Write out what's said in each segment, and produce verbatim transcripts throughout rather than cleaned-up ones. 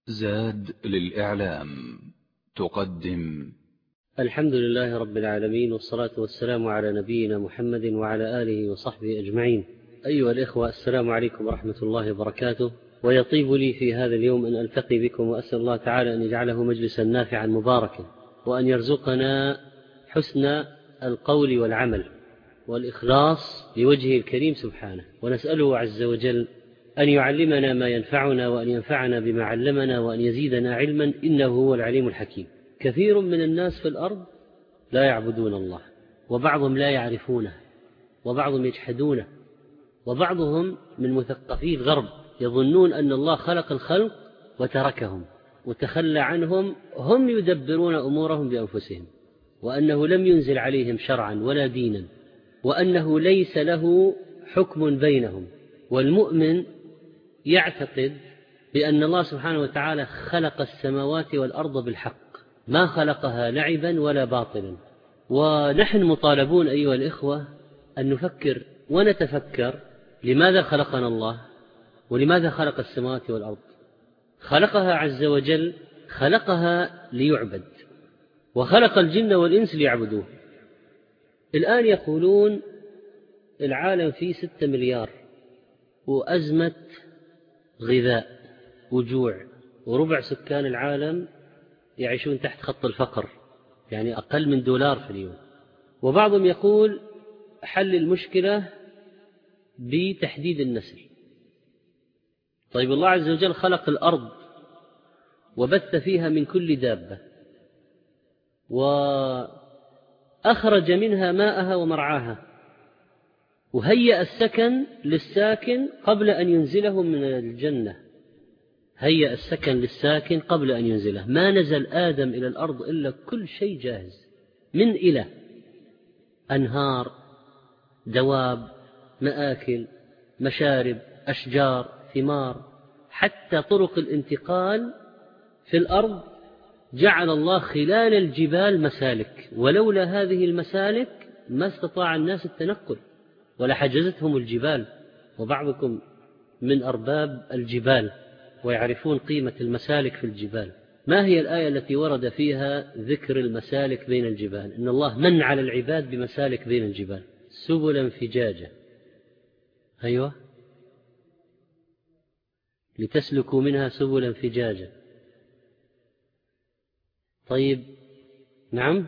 زاد للإعلام تقدم. الحمد لله رب العالمين، والصلاة والسلام على نبينا محمد وعلى آله وصحبه أجمعين. أيها الإخوة، السلام عليكم ورحمة الله وبركاته. ويطيب لي في هذا اليوم أن ألتقي بكم، وأسأل الله تعالى أن يجعله مجلسا نافعا مباركا، وأن يرزقنا حسن القول والعمل والإخلاص لوجهه الكريم سبحانه. ونسأله عز وجل أن يعلمنا ما ينفعنا، وأن ينفعنا بما علمنا، وأن يزيدنا علما، إنه هو العليم الحكيم. كثير من الناس في الأرض لا يعبدون الله، وبعضهم لا يعرفونه، وبعضهم يجحدونه، وبعضهم من مثقفي الغرب يظنون أن الله خلق الخلق وتركهم وتخلى عنهم، هم يدبرون أمورهم بأنفسهم، وأنه لم ينزل عليهم شرعا ولا دينا، وأنه ليس له حكم بينهم. والمؤمن يعتقد بأن الله سبحانه وتعالى خلق السماوات والأرض بالحق، ما خلقها لعبا ولا باطلا. ونحن مطالبون أيها الإخوة أن نفكر ونتفكر لماذا خلقنا الله، ولماذا خلق السماوات والأرض. خلقها عز وجل، خلقها ليعبد، وخلق الجن والإنس ليعبدوه. الآن يقولون العالم فيه ستة مليار، وأزمة غذاء وجوع، وربع سكان العالم يعيشون تحت خط الفقر، يعني أقل من دولار في اليوم. وبعضهم يقول حل المشكلة بتحديد النسل. طيب الله عز وجل خلق الأرض وبث فيها من كل دابة، وأخرج منها ماءها ومرعاها، وهيأ السكن للساكن قبل أن ينزلهم من الجنة. هيأ السكن للساكن قبل أن ينزله. ما نزل آدم إلى الأرض إلا كل شيء جاهز، من إلى أنهار، دواب، مآكل، مشارب، أشجار، ثمار، حتى طرق الانتقال في الأرض جعل الله خلال الجبال مسالك، ولولا هذه المسالك ما استطاع الناس التنقل، ولا حجزتهم الجبال. وبعضكم من أرباب الجبال ويعرفون قيمة المسالك في الجبال. ما هي الآية التي ورد فيها ذكر المسالك بين الجبال؟ إن الله من على العباد بمسالك بين الجبال، سبلا فجاجة. أيوة، لتسلكوا منها سبلا فجاجة. طيب، نعم.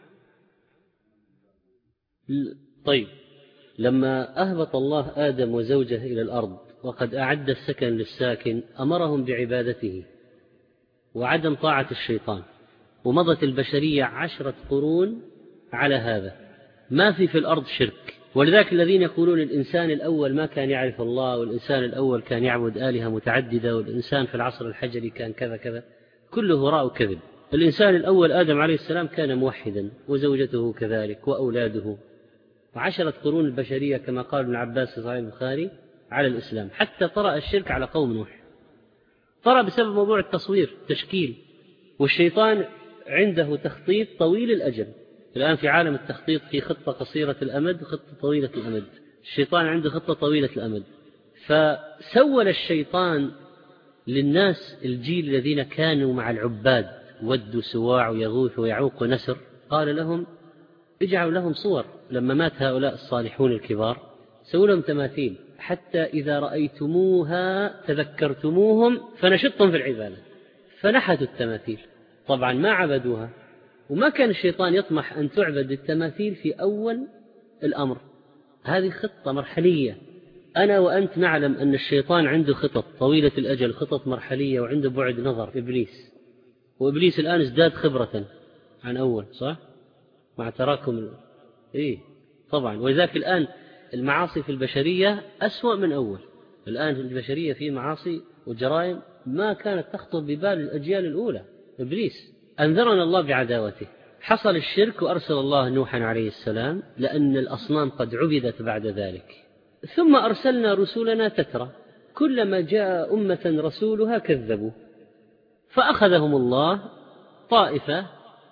طيب، لما أهبط الله آدم وزوجه إلى الأرض وقد أعد السكن للساكن، أمرهم بعبادته وعدم طاعة الشيطان، ومضت البشرية عشرة قرون على هذا. ما في في الأرض شرك. ولذلك الذين يقولون الإنسان الأول ما كان يعرف الله، والإنسان الأول كان يعبد آلهة متعددة، والإنسان في العصر الحجري كان كذا كذا، كله هراء وكذب. الإنسان الأول آدم عليه السلام كان موحدا، وزوجته كذلك، وأولاده، وعشرة قرون البشرية كما قال ابن عباس في صحيح البخاري على الإسلام، حتى طرأ الشرك على قوم نوح. طرأ بسبب موضوع التصوير، تشكيل، والشيطان عنده تخطيط طويل الأجل. الآن في عالم التخطيط في خطة قصيرة الأمد وخطة طويلة الأمد. الشيطان عنده خطة طويلة الأمد، فسول الشيطان للناس الجيل الذين كانوا مع العباد، ود سواع ويغوث ويعوق ونسر، قال لهم اجعلوا لهم صور. لما مات هؤلاء الصالحون الكبار سووا لهم تماثيل، حتى إذا رأيتموها تذكرتموهم فنشطهم في العبادة، فنحتوا التماثيل. طبعا ما عبدوها، وما كان الشيطان يطمح أن تعبد التماثيل في أول الأمر. هذه خطة مرحلية. أنا وأنت نعلم أن الشيطان عنده خطط طويلة الأجل، خطط مرحلية، وعنده بعد نظر. إبليس، وإبليس الآن ازداد خبرة عن أول، صح؟ مع تراكم إيه طبعا. ولذلك الآن المعاصي في البشرية أسوأ من أول. الآن البشرية في معاصي وجرائم ما كانت تخطر ببال الأجيال الأولى. إبليس أنذرنا الله بعداوته. حصل الشرك وأرسل الله نوحا عليه السلام، لأن الأصنام قد عبدت بعد ذلك. ثم أرسلنا رسولنا تترى، كلما جاء أمة رسولها كذبوا، فأخذهم الله طائفة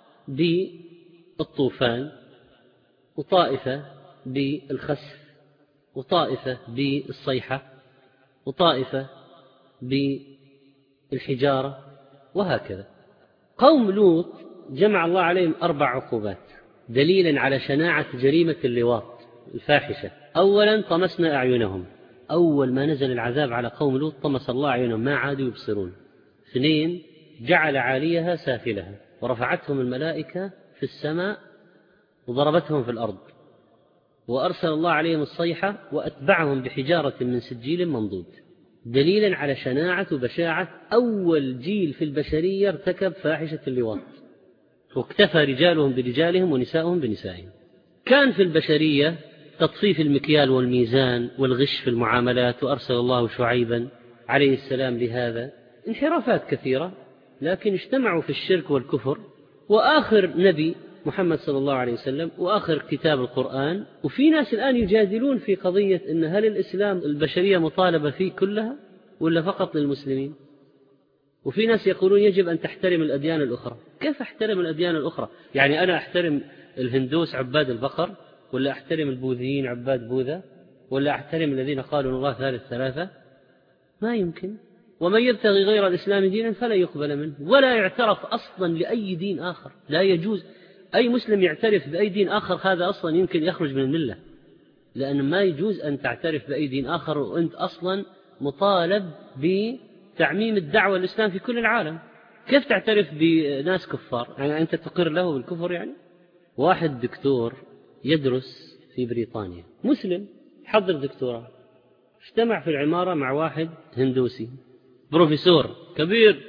بالطوفان، وطائفة بالخسف، وطائفة بالصيحة، وطائفة بالحجارة، وهكذا. قوم لوط جمع الله عليهم أربع عقوبات دليلا على شناعة جريمة اللواط الفاحشة. أولا طمسنا أعينهم، أول ما نزل العذاب على قوم لوط طمس الله أعينهم ما عادوا يبصرون. اثنين جعل عاليها سافلها ورفعتهم الملائكة في السماء وضربتهم في الأرض، وأرسل الله عليهم الصيحة وأتبعهم بحجارة من سجيل منضود، دليلا على شناعة وبشاعة أول جيل في البشرية ارتكب فاحشة اللواط، واكتفى رجالهم برجالهم ونساؤهم بنسائهم. كان في البشرية تطفيف المكيال والميزان والغش في المعاملات، وأرسل الله شعيبا عليه السلام لهذا. انحرافات كثيرة، لكن اجتمعوا في الشرك والكفر. وآخر نبي محمد صلى الله عليه وسلم، وآخر كتاب القرآن. وفي ناس الآن يجادلون في قضية إن هل الإسلام البشرية مطالبة فيه كلها ولا فقط للمسلمين؟ وفي ناس يقولون يجب أن تحترم الأديان الأخرى. كيف أحترم الأديان الأخرى؟ يعني أنا أحترم الهندوس عباد البقر، ولا أحترم البوذيين عباد بوذا، ولا أحترم الذين قالوا الله ثالث ثلاثة؟ ما يمكن. ومن يبتغي غير الإسلام دينا فلا يقبل منه، ولا يعترف أصلا لأي دين آخر. لا يجوز أي مسلم يعترف بأي دين آخر، هذا أصلا يمكن يخرج من الملة، لأن ما يجوز أن تعترف بأي دين آخر وأنت أصلا مطالب بتعميم الدعوة الإسلام في كل العالم. كيف تعترف بناس كفار؟ يعني أنت تقر له بالكفر؟ يعني واحد دكتور يدرس في بريطانيا مسلم، حضر دكتوراه، اجتمع في العمارة مع واحد هندوسي بروفيسور كبير،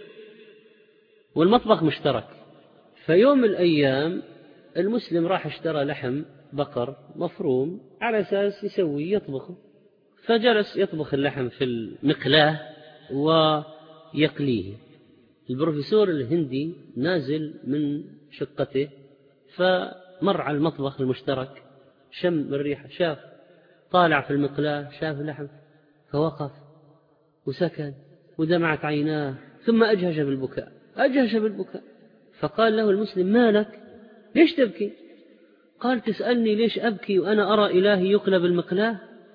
والمطبخ مشترك. فيوم من الأيام المسلم راح اشترى لحم بقر مفروم على أساس يسوي يطبخه، فجلس يطبخ اللحم في المقلاة ويقليه. البروفيسور الهندي نازل من شقته فمر على المطبخ المشترك، شم الريحة، شاف، طالع في المقلاة شاف اللحم، فوقف وسكت ودمعت عيناه، ثم أجهش بالبكاء أجهش بالبكاء فقال له المسلم: مالك؟ ليش تبكي؟ قال: تسألني ليش أبكي وأنا أرى إلهي يقلب المقلاة؟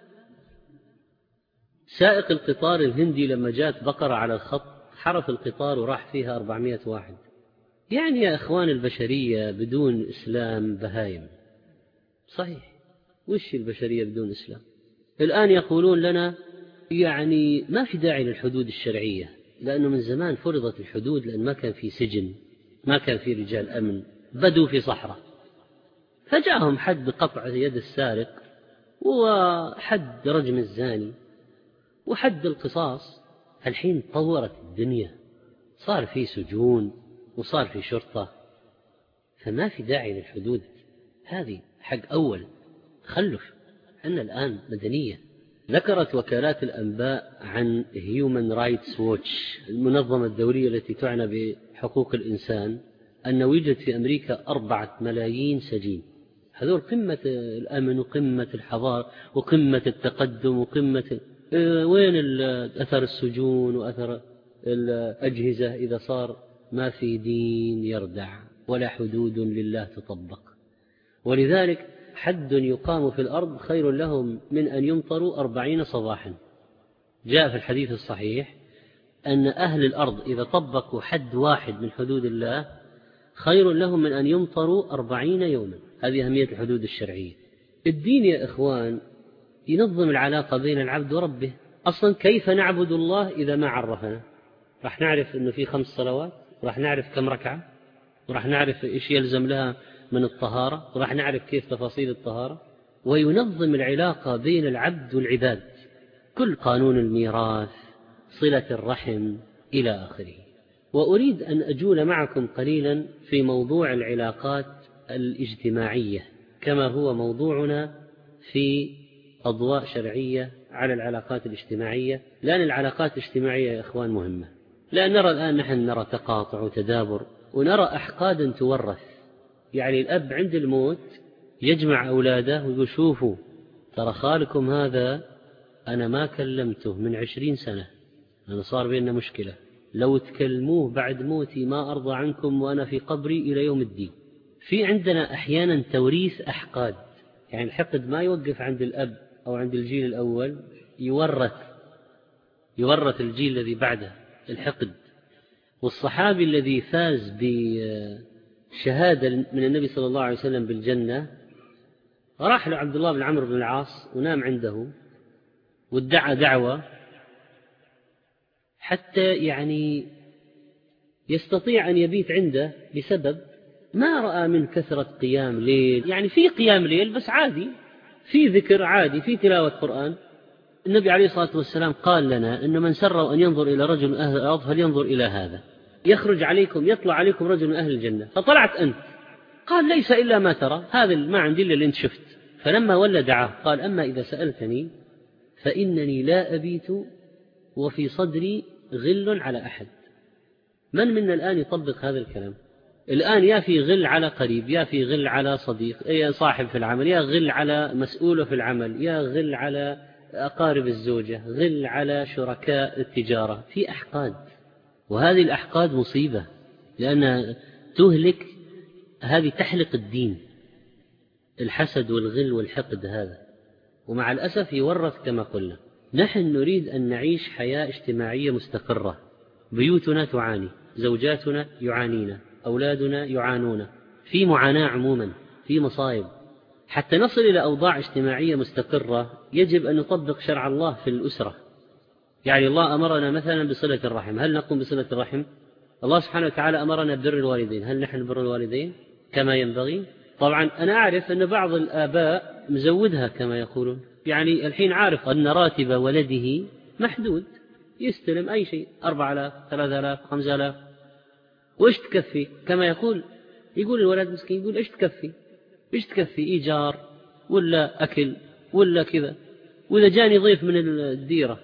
سائق القطار الهندي لما جاءت بقرة على الخط حرف القطار وراح فيها أربعمائة واحد. يعني يا إخوان البشرية بدون إسلام بهايم. صحيح، وش البشرية بدون إسلام؟ الآن يقولون لنا يعني ما في داعي للحدود الشرعية، لأنه من زمان فرضت الحدود، لأن ما كان في سجن، ما كان في رجال أمن، بدوا في صحراء، فجاءهم حد قطع يد السارق، وحد رجم الزاني، وحد القصاص. الحين طورت الدنيا، صار في سجون وصار في شرطة، فما في داعي للحدود. هذه حق أول خلف. أن الآن مدنية. ذكرت وكالات الأنباء عن هيومن رايتس ووتش، المنظمة الدولية التي تعنى بحقوق الإنسان، أن يوجد في أمريكا أربعة ملايين سجين. هذول قمة الأمن وقمة الحضارة وقمة التقدم وقمة وين أثر السجون وأثر الأجهزة إذا صار ما في دين يردع ولا حدود لله تطبق. ولذلك حد يقام في الأرض خير لهم من أن يمطروا أربعين صباحا. جاء في الحديث الصحيح أن أهل الأرض إذا طبقوا حد واحد من حدود الله خير لهم من أن يمطروا أربعين يوما. هذه أهمية الحدود الشرعية. الدين يا إخوان ينظم العلاقة بين العبد وربه. أصلا كيف نعبد الله إذا ما عرفنا؟ راح نعرف أنه في خمس صلوات، راح نعرف كم ركعة، وراح نعرف إيش يلزم لها من الطهارة، وراح نعرف كيف تفاصيل الطهارة. وينظم العلاقة بين العبد والعباد، كل قانون الميراث، صلة الرحم، إلى آخره. وأريد أن أجول معكم قليلا في موضوع العلاقات الاجتماعية، كما هو موضوعنا في أضواء شرعية على العلاقات الاجتماعية، لأن العلاقات الاجتماعية يا إخوان مهمة. لأن نرى الآن نحن نرى تقاطع وتدابر، ونرى أحقادا تورث. يعني الأب عند الموت يجمع أولاده ويقول: شوفوا ترى خالكم هذا أنا ما كلمته من عشرين سنة، أنا صار بيننا مشكلة، لو تكلموه بعد موتي ما أرضى عنكم وأنا في قبري إلى يوم الدين. في عندنا أحيانا توريث أحقاد، يعني الحقد ما يوقف عند الأب أو عند الجيل الأول، يورث يورث الجيل الذي بعده الحقد. والصحابي الذي فاز بشهادة من النبي صلى الله عليه وسلم بالجنة راح له عبد الله بن عمرو بن العاص ونام عنده وادعى دعوة حتى يعني يستطيع أن يبيت عنده بسبب ما رأى من كثرة قيام ليل، يعني في قيام ليل بس عادي، في ذكر عادي، في تلاوة قرآن. النبي عليه الصلاة والسلام قال لنا أن من سره أن ينظر إلى رجل من أهل الأرض فلينظر إلى هذا، يخرج عليكم يطلع عليكم رجل من أهل الجنة، فطلعت أنت، قال ليس إلا ما ترى، هذا ما عندي إلا اللي أنت شفت. فلما ولى دعاه قال أما إذا سألتني فإنني لا أبيت وفي صدري غل على أحد. من منا الآن يطبق هذا الكلام؟ الآن يا في غل على قريب، يا في غل على صديق، يا صاحب في العمل، يا غل على مسؤوله في العمل، يا غل على أقارب الزوجة، غل على شركاء التجارة، في أحقاد. وهذه الأحقاد مصيبة لأنها تهلك، هذه تحلق الدين، الحسد والغل والحقد هذا، ومع الأسف يورث كما قلنا. نحن نريد أن نعيش حياة اجتماعية مستقرة، بيوتنا تعاني، زوجاتنا يعانين، أولادنا يعانون، في معاناة عموما، في مصائب. حتى نصل إلى أوضاع اجتماعية مستقرة يجب أن نطبق شرع الله في الأسرة. يعني الله أمرنا مثلا بصلة الرحم، هل نقوم بصلة الرحم؟ الله سبحانه وتعالى أمرنا ببر الوالدين، هل نحن بر الوالدين كما ينبغي؟ طبعا أنا أعرف أن بعض الآباء مزودها كما يقولون، يعني الحين عارف أن راتب ولده محدود، يستلم أي شيء، أربعة آلاف، ثلاثة آلاف، خمسة آلاف، وإيش تكفي كما يقول، يقول الولد مسكين، يقول إيش تكفي، إيش تكفي إيجار ولا أكل ولا كذا، وإذا جاني ضيف من الديرة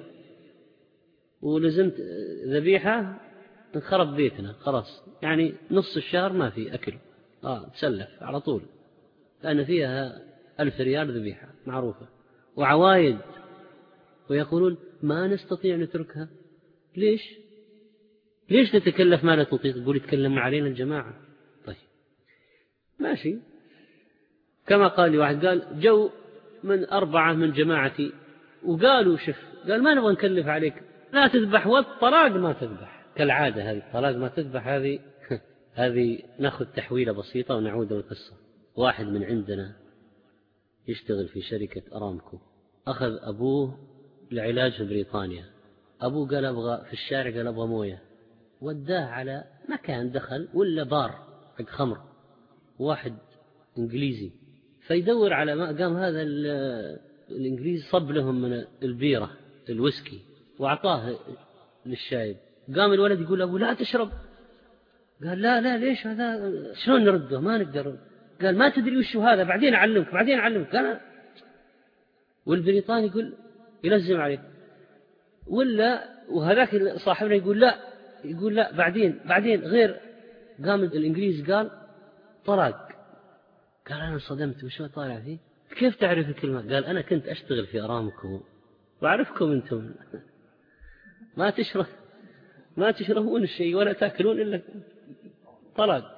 ولزمت ذبيحة انخرب بيتنا خلاص، يعني نص الشهر ما في أكل، آه تسلف على طول، لأن فيها ألف ريال ذبيحة معروفة وعوايد، ويقولون ما نستطيع نتركها. ليش؟ ليش تتكلف ما لا تطيق؟ يقول يتكلم علينا الجماعة. طيب ماشي، كما قال لي واحد، قال جو من أربعة من جماعتي وقالوا شف، قال ما نبغى نكلف عليك، لا تذبح، والطلاق ما تذبح، كالعادة هذه الطلاق ما تذبح، هذه هذه نأخذ تحويلة بسيطة ونعود للقصة. واحد من عندنا يشتغل في شركة أرامكو، أخذ أبوه لعلاج في بريطانيا، أبوه قال أبغى في الشارع، قال أبغى موية، وداه على مكان دخل ولا بار حق خمر، واحد إنجليزي فيدور على ما، قام هذا الإنجليزي صب لهم من البيرة الويسكي وأعطاه للشايب، قام الولد يقول أبو لا تشرب، قال لا لا ليش هذا شلون نرده ما نقدر، قال ما تدري وش هذا، بعدين أعلمك بعدين أعلمك، قال والبريطاني يقول يلزم عليه، ولا وهذاك صاحبنا يقول لا، يقول لا بعدين بعدين غير، قام الإنجليز قال طلاق، قال أنا صدمت وشو طالع فيه، كيف تعرف الكلمة؟ قال أنا كنت أشتغل في أرامكو وأعرفكم أنتم ما تشرب ما تشربون الشيء ولا تأكلون إلا طلاق،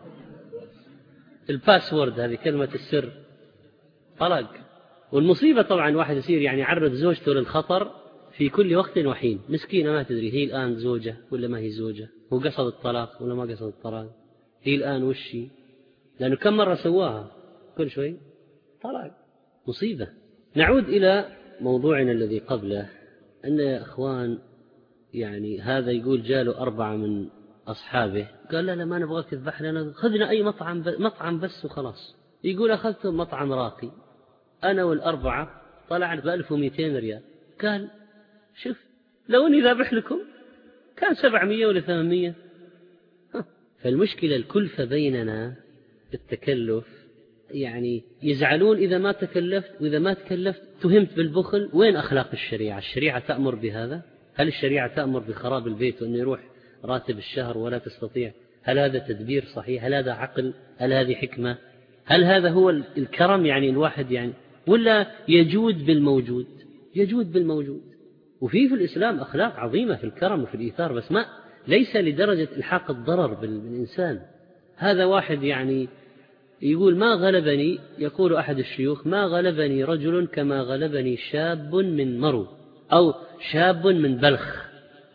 الباسورد هذه كلمة السر طلاق. والمصيبة طبعا واحد يصير يعني يعرض زوجته للخطر في كل وقت وحين، مسكينة ما تدري هي الآن زوجة ولا ما هي زوجة، هو قصد الطلاق ولا ما قصد الطلاق، هي الآن وشي، لأنه كم مرة سواها كل شوي طلاق، مصيبة. نعود إلى موضوعنا الذي قبله، أن يا أخوان يعني هذا يقول جاله أربعة من أصحابه، قال لا لا ما نبغاك تذبح لنا، خذنا أي مطعم مطعم بس وخلاص، يقول أخذت مطعم راقي أنا والأربعة طلعت بألف ومئتين ريال، قال شوف لو أني ذابح لكم كان سبعمية ولا ثمانمية. فالمشكلة الكلفة بيننا التكلف، يعني يزعلون إذا ما تكلفت، وإذا ما تكلفت تهمت بالبخل. وين أخلاق الشريعة؟ الشريعة تأمر بهذا؟ هل الشريعة تأمر بخراب البيت وأنه يروح راتب الشهر ولا تستطيع؟ هل هذا تدبير صحيح؟ هل هذا عقل؟ هل هذه حكمة؟ هل هذا هو الكرم؟ يعني الواحد يعني ولا يجود بالموجود؟ يجود بالموجود. وفي في الإسلام أخلاق عظيمة في الكرم وفي الإيثار، بس ما ليس لدرجة إلحاق الضرر بالإنسان. هذا واحد يعني يقول ما غلبني، يقول أحد الشيوخ ما غلبني رجل كما غلبني شاب من مرو أو شاب من بلخ.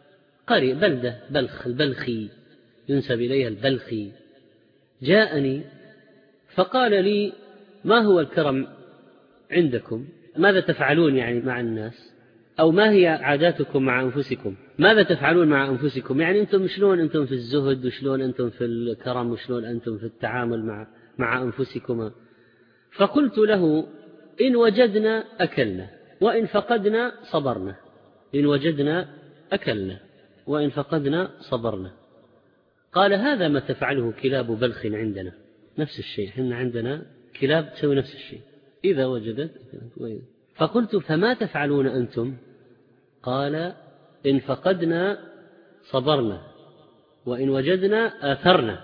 قرية بلدة بلخ البلخي ينسب إليها البلخي، جاءني فقال لي: ما هو الكرم عندكم؟ ماذا تفعلون يعني مع الناس؟ أو ما هي عاداتكم مع أنفسكم؟ ماذا تفعلون مع أنفسكم؟ يعني أنتم شلون أنتم في الزهد، وشلون أنتم في الكرم، وشلون أنتم في التعامل مع مع أنفسكم؟ فقلت له: إن وجدنا أكلنا، وإن فقدنا صبرنا. إن وجدنا أكلنا، وإن فقدنا صبرنا. قال: هذا ما تفعله كلاب بلخ عندنا، نفس الشيء، إحنا عندنا كلاب تسوي نفس الشيء، إذا وجدت. فقلت: فما تفعلون أنتم؟ قال: إن فقدنا صبرنا، وإن وجدنا آثرنا،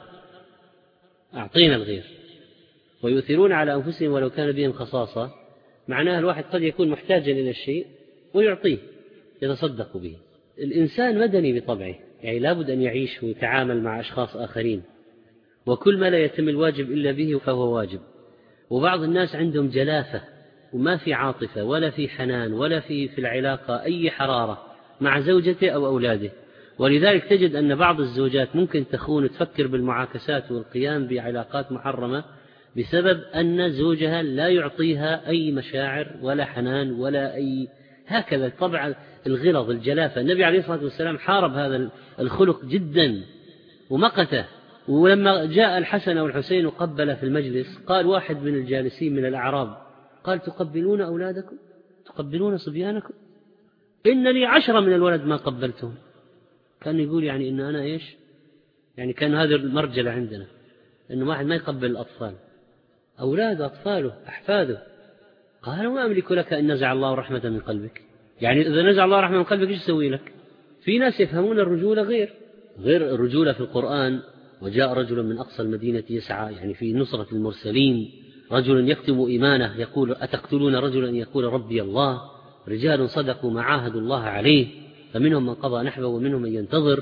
أعطينا الغير. ويؤثرون على أنفسهم ولو كان بهم خصاصة، معناها الواحد قد يكون محتاجا إلى الشيء ويعطيه، يتصدق به. الإنسان مدني بطبعه، يعني لابد أن يعيش ويتعامل مع أشخاص آخرين، وكل ما لا يتم الواجب إلا به فهو واجب. وبعض الناس عندهم جلافة وما في عاطفة ولا في حنان ولا في في العلاقة أي حرارة مع زوجته أو أولاده، ولذلك تجد أن بعض الزوجات ممكن تخون وتفكر بالمعاكسات والقيام بعلاقات محرمة بسبب أن زوجها لا يعطيها أي مشاعر ولا حنان ولا أي هكذا طبع الغلظ الجلافة. النبي عليه الصلاة والسلام حارب هذا الخلق جدا ومقته. ولما جاء الحسن والحسين وقبل في المجلس، قال واحد من الجالسين من الأعراب، قال: تقبلون أولادكم؟ تقبلون صبيانكم؟ إن لي عشرة من الولد ما قبلتهم. كان يقول يعني إن أنا إيش يعني، كان هذا المرجلة عندنا، إنه واحد ما يقبل الأطفال، أولاده أطفاله أحفاده. قال: وما أملك لك إن نزع الله رحمة من قلبك. يعني إذا نزع الله رحمة من قلبك إيش يسوي لك؟ في ناس يفهمون الرجولة غير غير الرجولة في القرآن: وجاء رجل من أقصى المدينة يسعى، يعني في نصرة المرسلين، رجل يكتم إيمانه يقول: أتقتلون رجلا أن يقول ربي الله؟ رجال صدقوا ما عاهدوا الله عليه، فمنهم من قضى نحبه ومنهم من ينتظر.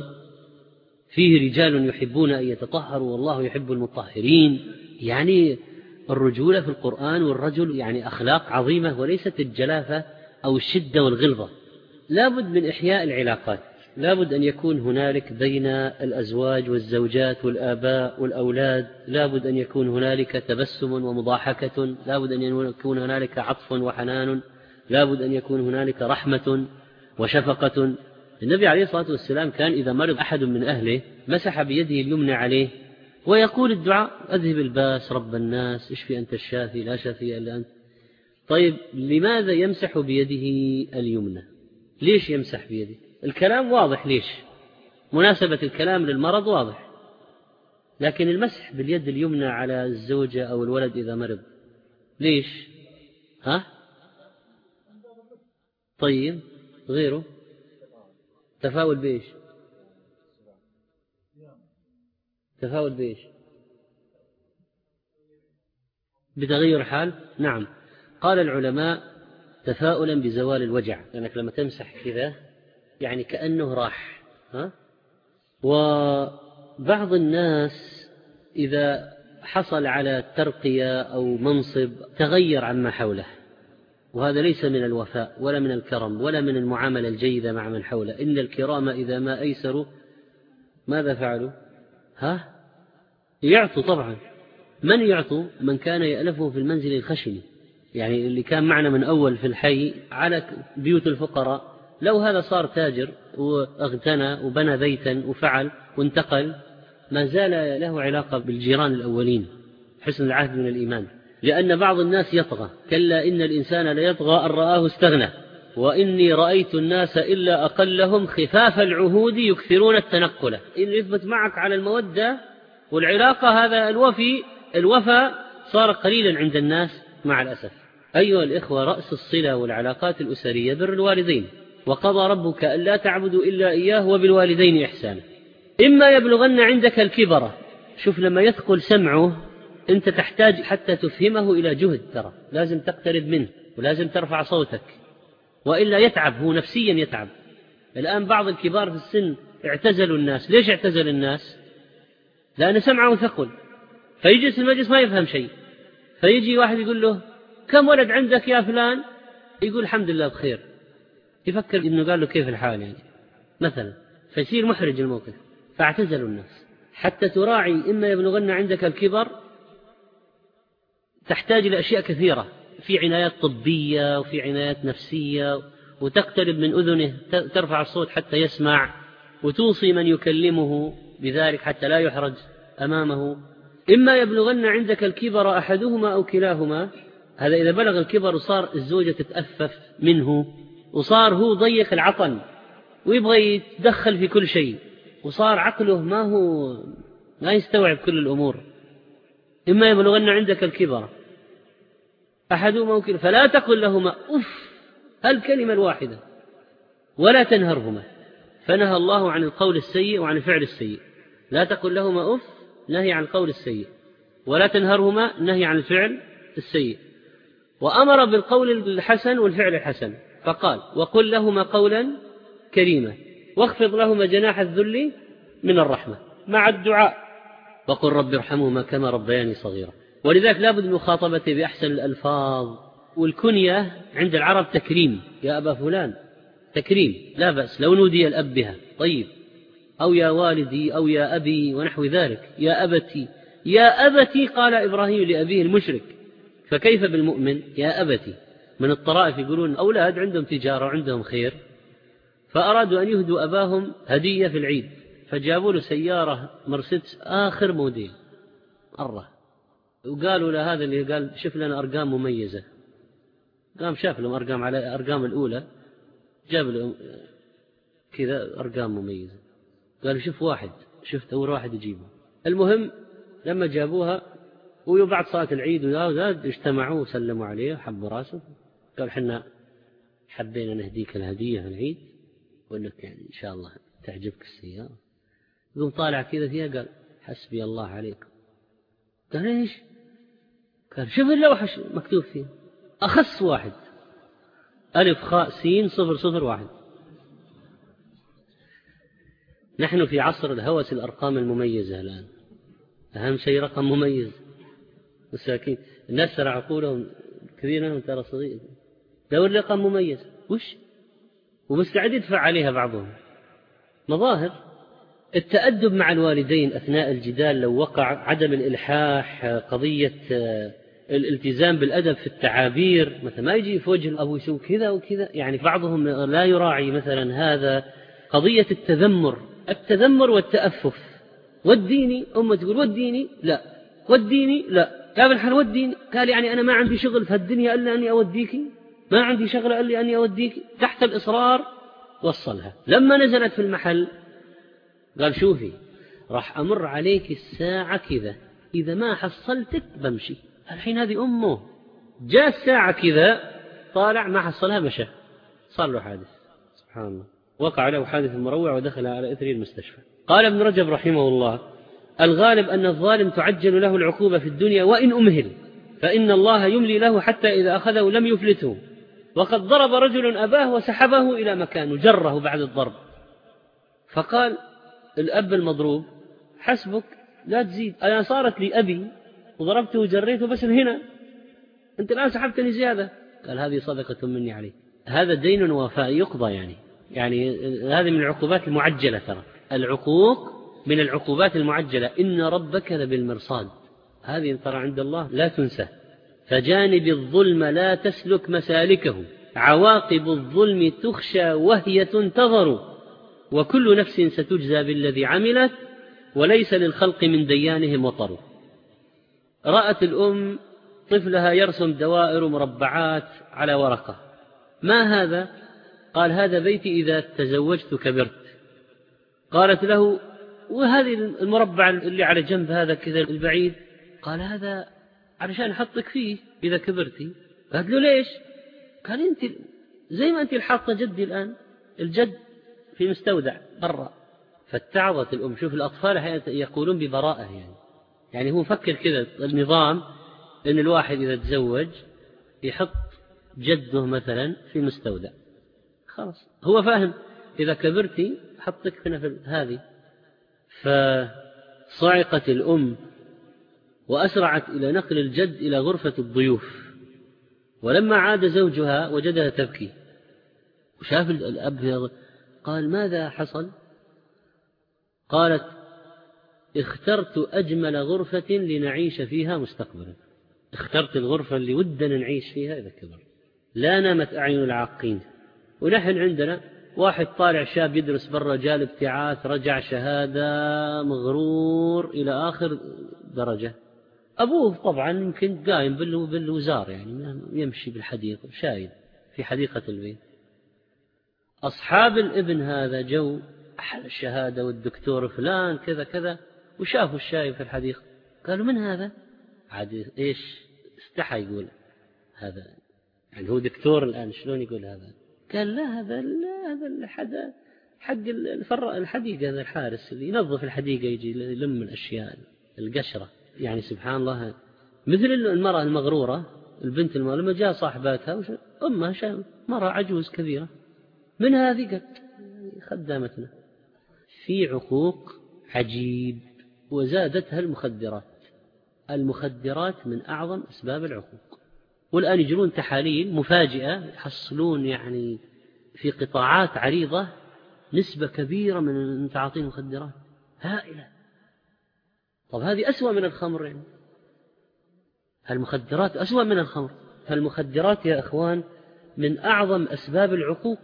فيه رجال يحبون أن يتطهروا والله يحب المطهرين. يعني الرجولة في القرآن والرجل يعني أخلاق عظيمة، وليست الجلافة أو الشدة والغلظة. لابد من إحياء العلاقات، لابد أن يكون هنالك بين الأزواج والزوجات والآباء والأولاد، لابد أن يكون هنالك تبسم ومضاحكة، لابد أن يكون هنالك عطف وحنان، لابد أن يكون هنالك رحمة وشفقة. النبي عليه الصلاة والسلام كان إذا مرض أحد من أهله مسح بيده اليمنى عليه ويقول الدعاء: أذهب الباس رب الناس، اشفي أنت الشافي لا شافي إلا أنت. طيب لماذا يمسح بيده اليمنى؟ ليش يمسح بيده؟ الكلام واضح، ليش؟ مناسبة الكلام للمرض واضح، لكن المسح باليد اليمنى على الزوجة أو الولد إذا مرض ليش؟ ها؟ طيب غيره تفاؤل بإيش؟ تفاؤل بإيش؟ بتغير حال؟ نعم. قال العلماء: تفاؤلا بزوال الوجع، لأنك لما تمسح كذا يعني كأنه راح. ها؟ وبعض الناس إذا حصل على ترقية أو منصب تغير عما حوله، وهذا ليس من الوفاء ولا من الكرم ولا من المعاملة الجيدة مع من حوله. إن الكرام إذا ما أيسروا ماذا فعلوا؟ ها؟ يعطوا طبعا. من يعطوا؟ من كان يألفه في المنزل الخشن، يعني اللي كان معنا من أول في الحي على بيوت الفقراء. لو هذا صار تاجر واغتنى وبنى بيتا وفعل وانتقل، ما زال له علاقة بالجيران الأولين، حسن العهد من الإيمان. لأن بعض الناس يطغى، كلا إن الإنسان ليطغى أن رآه استغنى، وإني رأيت الناس إلا أقلهم خفاف العهود يكثرون التنقل. إن يثبت معك على المودة والعلاقة، هذا الوفي الوفى صار قليلا عند الناس مع الأسف. أيها الإخوة، رأس الصلة والعلاقات الأسرية بر الوالدين. وقضى ربك ألا تعبدوا إلا إياه وبالوالدين إحسانا إما يبلغن عندك الكبر. شوف لما يثقل سمعه أنت تحتاج حتى تفهمه إلى جهد، ترى لازم تقترب منه ولازم ترفع صوتك، وإلا يتعب، هو نفسيا يتعب. الآن بعض الكبار في السن اعتزلوا الناس. ليش اعتزل الناس؟ لأن سمعه ثقل، فيجلس المجلس ما يفهم شيء. فيجي واحد يقول له: كم ولد عندك يا فلان؟ يقول: الحمد لله بخير. يفكر إنه قال له كيف الحال يعني مثلا. فيصير محرج الموقف، فاعتزلوا الناس حتى تراعي إما يبلغن عندك الكبر، تحتاج إلى أشياء كثيرة، في عنايات طبية وفي عنايات نفسية، وتقترب من أذنه ترفع الصوت حتى يسمع، وتوصي من يكلمه بذلك حتى لا يحرج أمامه. إما يبلغن عندك الكبر أحدهما أو كلاهما، هذا إذا بلغ الكبر وصار الزوجة تتأفف منه، وصار هو ضيق العطن ويبغى يتدخل في كل شيء، وصار عقله ما هو ما يستوعب كل الأمور. إما يبلغن عندك الكبر أحدهما أو كلاهما فلا تقل لهما أف، الكلمة الواحدة، ولا تنهرهما، فنهى الله عن القول السيء وعن الفعل السيء. لا تقل لهما أف، نهي عن القول السيء، ولا تنهرهما، نهي عن الفعل السيء. وأمر بالقول الحسن والفعل الحسن، فقال وقل لهما قولا كريما واخفض لهما جناح الذل من الرحمة مع الدعاء، وقل رب ارحمهما كما ربياني صغيرا. ولذلك لابد من مخاطبته بأحسن الألفاظ. والكنية عند العرب تكريم، يا أبا فلان، تكريم لا بأس لو نودي الأب بها، طيب، أو يا والدي أو يا أبي ونحو ذلك، يا أبتي. يا أبتي قال إبراهيم لأبيه المشرك، فكيف بالمؤمن يا أبتي؟ من الطرائف يقولون أولاد عندهم تجارة وعندهم خير، فأرادوا أن يهدوا أباهم هدية في العيد، فجابوا له سيارة مرسيدس آخر موديل مرة، وقالوا له هذا اللي قال شوف لنا أرقام مميزة، قام شاف لهم أرقام على أرقام الأولى، جاب لهم كذا أرقام مميزة، قالوا شوف واحد، شفت أول واحد يجيبه. المهم لما جابوها وبعد صلاة العيد وذاد اجتمعوا وسلموا عليه وحبوا راسه، قال حنا حبينا نهديك الهدية في العيد وإنك يعني إن شاء الله تعجبك السيارة. يقوم طالع كذا فيها قال حسبي الله عليكم. قال إيش؟ قال شوف اللوحة مكتوب فيه أخص واحد، ألف خاء سين صفر صفر واحد. نحن في عصر الهوس الأرقام المميزة الآن، أهم شيء رقم مميز. مساكين الناس ترى عقولهم كثير منهم ترى صغير، دور رقم مميز وش ومستعد يدفع عليها بعضهم. مظاهر التأدب مع الوالدين أثناء الجدال لو وقع، عدم الإلحاح، قضية الالتزام بالأدب في التعابير، مثلا ما يجي في وجه الأبو يسوي كذا وكذا، يعني بعضهم لا يراعي مثلا هذا. قضية التذمر، التذمر والتأفف. وديني، أمه تقول وديني، لا وديني لا، قال الحال وديني، قال يعني أنا ما عندي شغل في الدنيا إلا أني أوديك، ما عندي شغل إلا أني أوديك، تحت الإصرار وصلها. لما نزلت في المحل قال شوفي راح أمر عليك الساعة كذا، إذا ما حصلتك بمشي. الحين هذه أمه، جاء الساعة كذا طالع ما حصلها مشى، صار له حادث سبحان الله، وقع له حادث مروع ودخل على إثره المستشفى. قال ابن رجب رحمه الله الغالب أن الظالم تعجل له العقوبة في الدنيا وإن أمهل، فإن الله يملي له حتى إذا أخذه لم يفلته. وقد ضرب رجل أباه وسحبه إلى مكانه، جره بعد الضرب، فقال الأب المضروب حسبك لا تزيد، أنا صارت لي أبي وضربته وجريته بس هنا، أنت الآن سحبتني زيادة. قال هذه صدقة مني عليه، هذا دين وفاء يقضى، يعني يعني هذه من العقوبات المعجلة. ترى العقوق من العقوبات المعجلة، إن ربك لبالمرصاد، هذه ترى عند الله لا تنسى. فجانب الظلم لا تسلك مسالكه، عواقب الظلم تخشى وهي تنتظر، وكل نفس ستجزى بالذي عملت، وليس للخلق من ديانهم وطر. رأت الأم طفلها يرسم دوائر مربعات على ورقة، ما هذا؟ قال هذا بيتي إذا تزوجت كبرت. قالت له وهذه المربع اللي على جنب هذا كذا البعيد؟ قال هذا علشان أحطك فيه إذا كبرتي. قالت له ليش؟ قال أنت زي ما أنت الحاطة جدي الآن، الجد في مستودع برا. فاتعظت الأم. شوف الأطفال يقولون ببراءة، يعني يعني هو فكر كذا النظام أن الواحد إذا تزوج يحط جده مثلا في مستودع، خلاص هو فاهم إذا كبرتي حطك في هذه. فصعقت الأم وأسرعت إلى نقل الجد إلى غرفة الضيوف، ولما عاد زوجها وجدها تبكي، وشاف الأب قال ماذا حصل؟ قالت اخترت أجمل غرفة لنعيش فيها مستقبلا. اخترت الغرفة اللي ودنا نعيش فيها إذا كبر. لا نامت أعين العاقين. ونحن عندنا واحد طالع شاب يدرس برا، جال ابتعاث، رجع شهادة، مغرور إلى آخر درجة. أبوه طبعا يمكن قايم بالوزار، يعني يمشي بالحديقة، شايد في حديقة البيت. أصحاب الابن هذا جو أحل الشهادة والدكتور فلان كذا كذا، وشافوا الشايب في الحديقة قالوا من هذا؟ عاد إيش استحى يقول هذا، يعني هو دكتور الآن شلون يقول هذا؟ قال لا هذا لا هذا الحد حق الفر الحديقة، هذا الحارس اللي ينظف الحديقة، يجي يلم الأشياء القشرة. يعني سبحان الله، مثل المرأة المغرورة، البنت المغرورة لما جاء صاحباتها أمها شاب مرأة عجوز كبيرة، من هذه قد خدامتنا. في عقوق عجيب. وزادتها المخدرات. المخدرات من أعظم أسباب العقوق. والآن يجرون تحاليل مفاجئة، يحصلون يعني في قطاعات عريضة نسبة كبيرة من تعاطي المخدرات هائلة. طب هذه أسوأ من الخمر، يعني المخدرات أسوأ من الخمر. فالمخدرات يا أخوان من أعظم أسباب العقوق.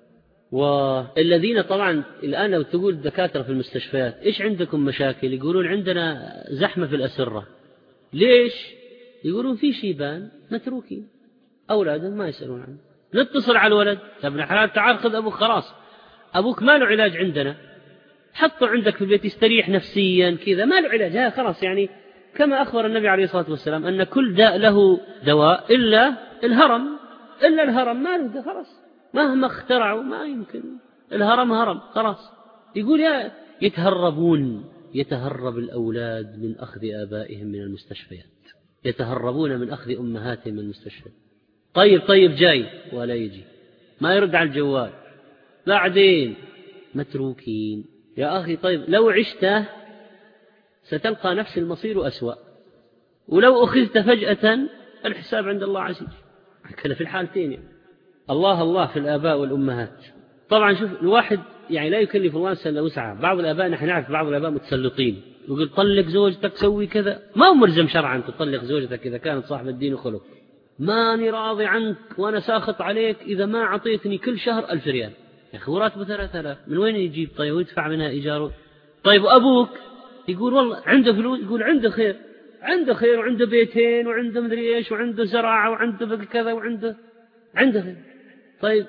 والذين طبعا الآن لو تقول دكاترة في المستشفيات إيش عندكم مشاكل؟ يقولون عندنا زحمة في الأسرة. ليش؟ يقولون في شيبان متروكين، أولادهم ما يسألون عنه. نتصل على الولد، يا ابن حلال تعال خذ أبوك، خلاص أبوك ما له علاج عندنا، حطه عندك في البيت يستريح نفسيا كذا، ما له علاج، ها خلاص. يعني كما أخبر النبي عليه الصلاة والسلام أن كل داء له دواء إلا الهرم، إلا الهرم ما له دواء، خلاص مهما اخترعوا ما يمكن، الهرم هرم خلاص. يقول يا يتهربون، يتهرب الأولاد من أخذ آبائهم من المستشفيات، يتهربون من أخذ أمهاتهم من المستشفيات. طيب طيب جاي ولا يجي، ما يرد على الجوال، بعدين متروكين. يا أخي طيب لو عشت ستلقى نفس المصير أسوأ، ولو أخذت فجأة الحساب عند الله عزيز. كذا في الحالتين يعني. الله الله في الآباء والأمهات. طبعا شوف الواحد يعني لا يكلف الله نفسا إلا وسعها. بعض الآباء نحن نعرف بعض الآباء متسلطين، يقول طلق زوجتك سوي كذا، ما هو ملزم شرعا تطلق زوجتك إذا كانت صاحب الدين وخلق. ماني راضي عنك وأنا ساخط عليك إذا ما أعطيتني كل شهر ألف ريال. يا أخي وراتبه ثلاثة آلاف، من وين يجيب؟ طيب ويدفع منها إيجاره. طيب وأبوك يقول والله عنده فلوس، يقول عنده خير، عنده خير وعنده بيتين وعنده مدري إيش وعنده زراعة وعنده كذا وعنده عنده خير. طيب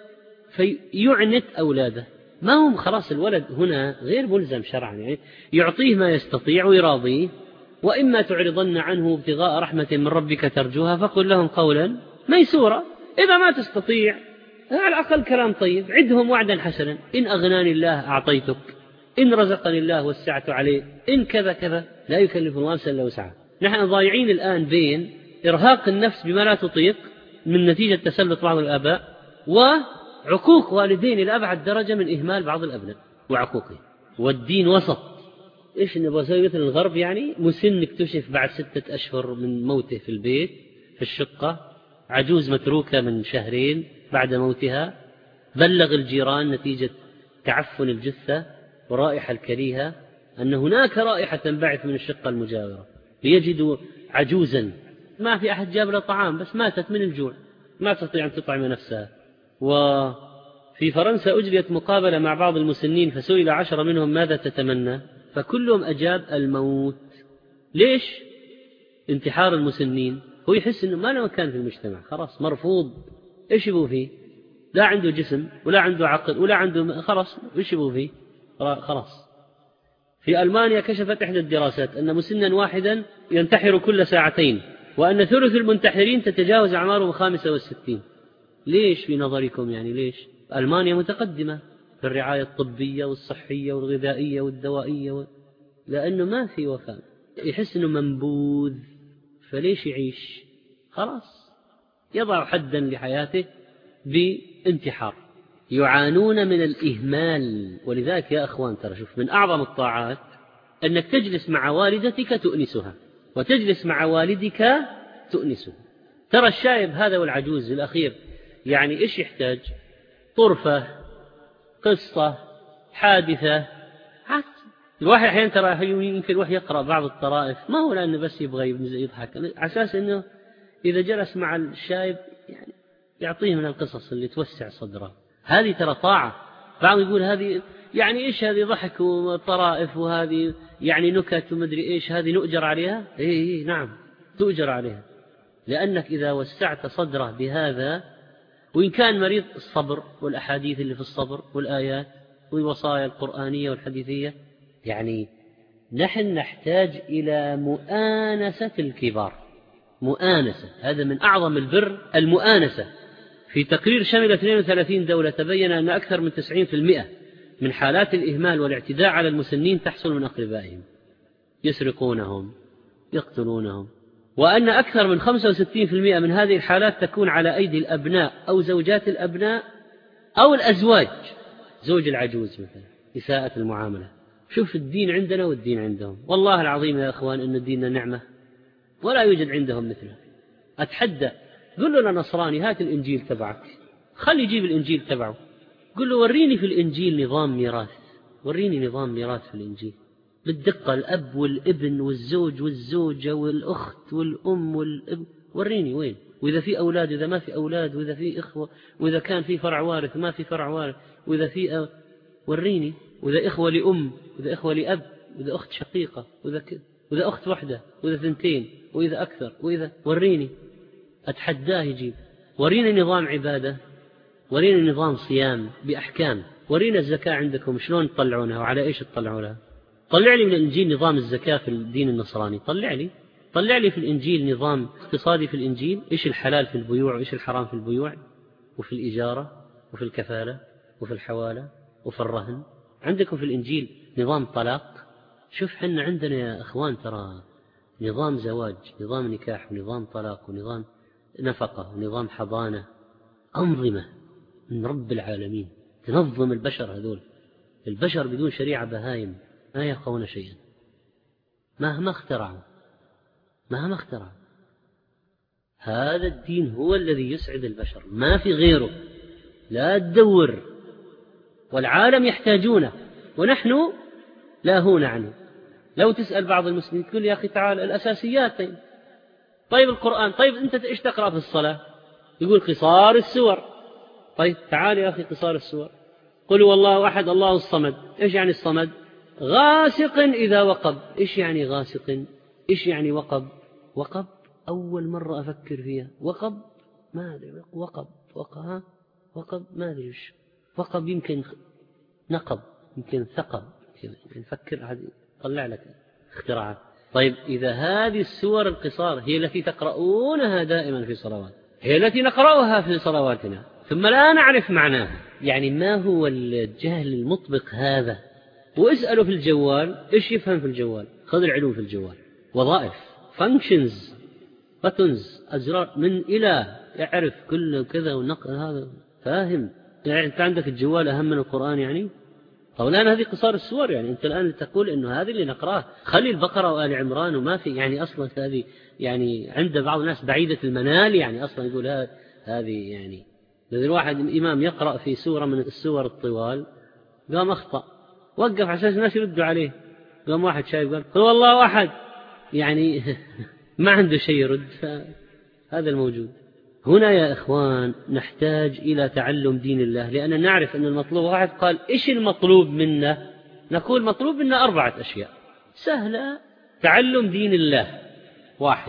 فيعنت أولاده، ما هم خلاص الولد هنا غير ملزم شرعا، يعني يعطيه ما يستطيع ويراضيه. وإما تعرضن عنه ابتغاء رحمة من ربك ترجوها فقل لهم قولا ميسورا. إذا ما تستطيع على الأقل كلام طيب، عدهم وعدا حسنا، إن أغناني الله أعطيتك، إن رزقني الله وسعت عليه، إن كذا كذا. لا يكلف الله نفسا إلا وسعها. نحن ضايعين الآن بين إرهاق النفس بما لا تطيق من نتيجة تسلط بعض الآباء، وعقوق والدين إلى أبعد درجة من إهمال بعض الأبناء وعقوقهم. والدين وسط. إيش نبغى نسوي مثل الغرب؟ يعني مسن اكتشف بعد ستة أشهر من موته في البيت في الشقة، عجوز متروكة من شهرين بعد موتها، بلغ الجيران نتيجة تعفن الجثة ورائحة الكريهة أن هناك رائحة تنبعث من الشقة المجاورة، ليجدوا عجوزا ما في أحد جاب له طعام، بس ماتت من الجوع، ما تستطيع أن تطعم نفسها. وفي فرنسا أجريت مقابلة مع بعض المسنين فسئل عشرة منهم ماذا تتمنى، فكلهم أجاب الموت. ليش؟ انتحار المسنين، هو يحس أنه ما له مكان في المجتمع، خلاص مرفوض. إيش يبغوا فيه؟ لا عنده جسم ولا عنده عقل ولا عنده، خلاص إيش يبغوا فيه؟ خلاص. في ألمانيا كشفت إحدى الدراسات أن مسنا واحدا ينتحر كل ساعتين، وأن ثلث المنتحرين تتجاوز أعمارهم خامسة والستين. ليش في نظركم؟ يعني ليش؟ ألمانيا متقدمة في الرعاية الطبية والصحية والغذائية والدوائية و... لأنه ما في وفاء، يحس أنه منبوذ، فليش يعيش؟ خلاص يضع حدا لحياته بانتحار. يعانون من الإهمال. ولذلك يا أخوان ترى شوف من أعظم الطاعات أنك تجلس مع والدتك تؤنسها، وتجلس مع والدك تؤنسه. ترى الشايب هذا والعجوز الأخير يعني إيش يحتاج؟ طرفة، قصة، حادثة، الواحد أحيانا ترى يمكن الواحد يقرأ بعض الطرائف ما هو لأنه بس يبغى يضحك، على أساس أنه إذا جلس مع الشايب يعني يعطيه من القصص اللي توسع صدره. هذه ترى طاعة. بعض يقول هذه يعني إيش هذه ضحك وطرائف وهذه يعني نكت ومدري إيش، هذه نؤجر عليها؟ إيه, إيه نعم تؤجر عليها، لأنك إذا وسعت صدره بهذا، وإن كان مريض الصبر والأحاديث اللي في الصبر والآيات والوصايا القرآنية والحديثية، يعني نحن نحتاج إلى مؤانسة الكبار. مؤانسة، هذا من أعظم البر المؤانسة. في تقرير شمل اثنين وثلاثين دولة تبين أن أكثر من تسعين بالمئة من حالات الإهمال والاعتداء على المسنين تحصل من أقربائهم، يسرقونهم يقتلونهم، وأن أكثر من خمسة وستين بالمئة من هذه الحالات تكون على أيدي الأبناء أو زوجات الأبناء أو الأزواج، زوج العجوز مثلا، إساءة المعاملة. شوف الدين عندنا والدين عندهم. والله العظيم يا أخوان أن الدين نعمة ولا يوجد عندهم مثله. أتحدى قل له لنصراني هات الإنجيل تبعك، خلي يجيب الإنجيل تبعه، قل له وريني في الإنجيل نظام ميراث، وريني نظام ميراث في الإنجيل بالدقة، الأب والابن والزوج والزوجة والأخت والأم والابن، وريني وين، وإذا في أولاد وإذا ما في أولاد، وإذا في إخوة وإذا كان في فرع وارث وما في فرع وارث، وإذا في أ... وريني، وإذا إخوة لأم وإذا إخوة لأب وإذا أخت شقيقة وإذا ك... وإذا أخت واحدة وإذا ثنتين وإذا أكثر وإذا، وريني. أتحداه يجيب. ورينا نظام عبادة، ورينا نظام صيام بأحكام، ورينا الزكاة عندكم شلون تطلعونها وعلى إيش تطلعونها. طلع لي من الإنجيل نظام الزكاة في الدين النصراني، طلع لي طلع لي في الإنجيل نظام اقتصادي في الإنجيل، إيش الحلال في البيوع وإيش الحرام في البيوع وفي الإجارة وفي الكفالة وفي الحوالة وفي الرهن. عندكم في الإنجيل نظام طلاق. شوف حنا عندنا يا أخوان ترى نظام زواج، نظام نكاح، ونظام طلاق، ونظام نفقة، ونظام حضانة، أنظمة من رب العالمين تنظم البشر. هذول البشر بدون شريعة بهايم ما يخون شيئا مهما اخترعوا مهما اخترعوا. هذا الدين هو الذي يسعد البشر، ما في غيره، لا تدور. والعالم يحتاجونه ونحن لاهون عنه. لو تسأل بعض المسلمين تقول يا أخي تعال الأساسيات، طيب, طيب القرآن، طيب أنت إيش تقرأ في الصلاة؟ يقول قصار السور. طيب تعال يا أخي قصار السور، قل والله أحد الله الصمد. إيش يعني الصمد؟ غاسق إذا وقب. إيش يعني غاسق؟ إيش يعني وقب؟ وقب أول مرة أفكر فيها. وقب ما أدري، وقب وقب وقب ما أدري إيش وقب، يمكن نقب، يمكن ثقب، نفكر هذه طلع لك اختراعات. طيب إذا هذه السور القصار هي التي تقرؤونها دائما في صلوات، هي التي نقرأها في صلواتنا، ثم لا نعرف معناها، يعني ما هو الجهل المطبق هذا؟ واسألوا في الجوال إيش يفهم في الجوال؟ خذ العلوم في الجوال، وظائف، فانكشنز، باتونز، أزرار من إلى، يعرف كل كذا ونقل هذا، فاهم؟ يعني أنت عندك الجوال أهم من القرآن يعني؟ أو الآن هذه قصار السور، يعني أنت الآن تقول إنه هذه اللي نقرأه، خلي البقرة وآل عمران وما في، يعني أصلا هذه يعني عند بعض الناس بعيدة المنال، يعني أصلا يقول هذه يعني إذا الواحد إمام يقرأ في سورة من السور الطوال قام أخطأ، وقف عشان الناس يردوا عليه، قام واحد شايف قال قل والله أحد، يعني ما عنده شيء يرد. هذا الموجود هنا يا إخوان. نحتاج إلى تعلم دين الله، لأن نعرف أن المطلوب. واحد قال إيش المطلوب منا؟ نقول مطلوب منا أربعة أشياء سهلة. تعلم دين الله، واحد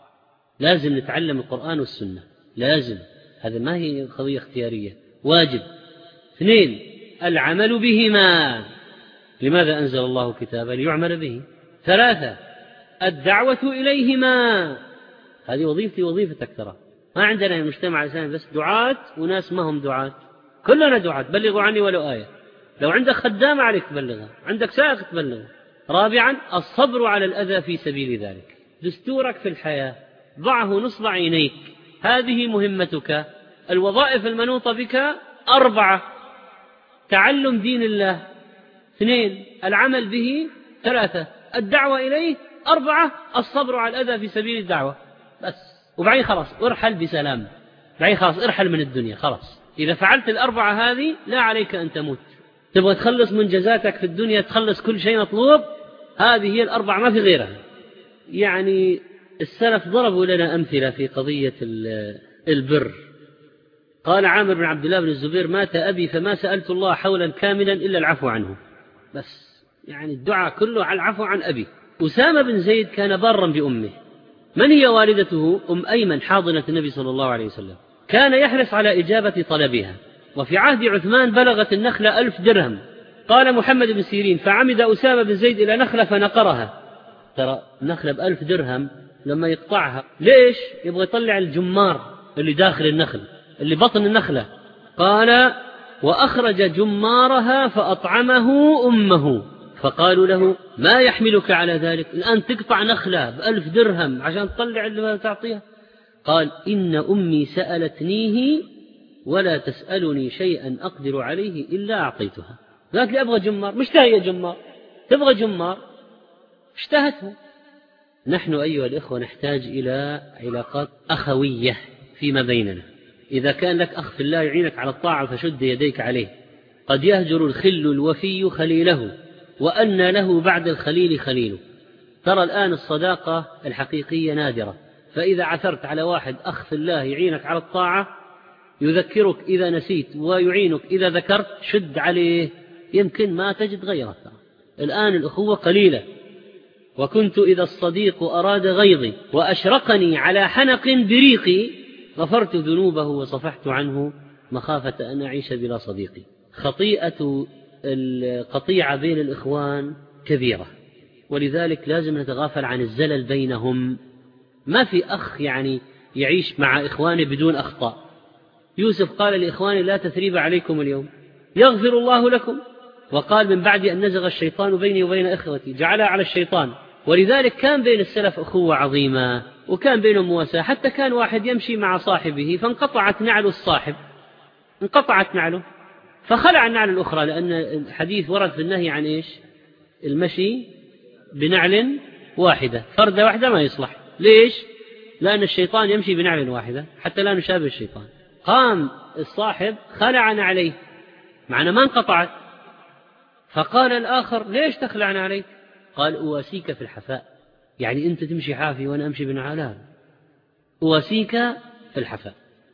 لازم نتعلم القرآن والسنة، لازم، هذا ما هي قضية اختيارية، واجب. اثنين العمل بهما، لماذا أنزل الله كتابا؟ ليعمل به. ثلاثة الدعوة إليهما، هذه وظيفتي وظيفتك ترى. ما عندنا المجتمع الإسلامي بس دعاة وناس ما هم دعاة، كلنا دعاة، بلغوا عني ولو آية. لو عندك خدام عليك تبلغها، عندك سائق تبلغها. رابعا الصبر على الأذى في سبيل ذلك. دستورك في الحياة ضعه نصب عينيك، هذه مهمتك. الوظائف المنوطة بك أربعة: تعلم دين الله، اثنين العمل به، ثلاثة الدعوة إليه، أربعة الصبر على الأذى في سبيل الدعوة. بس، وبعدين خلاص ارحل بسلام، بعدين خلاص ارحل من الدنيا خلاص. إذا فعلت الأربعة هذه لا عليك أن تموت، تبغى تخلص منجزاتك في الدنيا، تخلص كل شيء مطلوب، هذه هي الأربع ما في غيرها. يعني السلف ضربوا لنا أمثلة في قضية البر. قال عامر بن عبد الله بن الزبير: مات أبي فما سألت الله حولا كاملا إلا العفو عنه. بس يعني الدعاء كله على العفو عن أبي. أسامة بن زيد كان بارا بأمه. من هي والدته؟ أم أيمن حاضنة النبي صلى الله عليه وسلم. كان يحرص على إجابة طلبها. وفي عهد عثمان بلغت النخلة ألف درهم. قال محمد بن سيرين: فعمد أسامة بن زيد إلى نخلة فنقرها. ترى نخلة بألف درهم لما يقطعها ليش؟ يبغى يطلع الجمار اللي داخل النخل اللي بطن النخلة. قال: وأخرج جمارها فأطعمه أمه. فقالوا له: ما يحملك على ذلك؟ الآن تقطع نخلة بألف درهم عشان تطلع اللي تعطيها؟ قال: إن أمي سألتنيه ولا تسألني شيئا أقدر عليه إلا أعطيتها. قالت لي: أبغى جمار. مشتهية جمار، تبغى جمار، اشتهته. نحن أيها الإخوة نحتاج إلى علاقات أخوية فيما بيننا. إذا كان لك أخ في الله يعينك على الطاعة فشد يديك عليه. قد يهجر الخل الوفي خليله وأن له بعد الخليل خليله. ترى الآن الصداقة الحقيقية نادرة. فإذا عثرت على واحد أخ في الله يعينك على الطاعة، يذكرك إذا نسيت ويعينك إذا ذكرت، شد عليه، يمكن ما تجد غيره. الآن الأخوة قليلة. وكنت إذا الصديق أراد غيظي وأشرقني على حنق بريقي غفرت ذنوبه وصفحت عنه مخافة أن أعيش بلا صديقي. خطيئة القطيعة بين الإخوان كبيرة، ولذلك لازم نتغافل عن الزلل بينهم. ما في أخ يعني يعيش مع إخوانه بدون أخطاء. يوسف قال لإخوانه: لا تثريب عليكم اليوم يغفر الله لكم. وقال: من بعد أن نزغ الشيطان بيني وبين إخوتي جعلها على الشيطان. ولذلك كان بين السلف أخوة عظيمة، وكان بينهم مواساة. حتى كان واحد يمشي مع صاحبه فانقطعت نعل الصاحب، انقطعت نعله فخلع النعل الأخرى، لأن الحديث ورد في النهي عن إيش؟ المشي بنعل واحدة. فردة واحدة ما يصلح. ليش؟ لأن الشيطان يمشي بنعل واحدة حتى لا نشابه الشيطان. قام الصاحب خلع نعليه، معنى ما انقطعت. فقال الآخر: ليش تخلعنا عليك؟ قال: أواسيك في الحفاء. يعني أنت تمشي حافي وأنا أمشي بنعالان. أواسيك في الحفاء.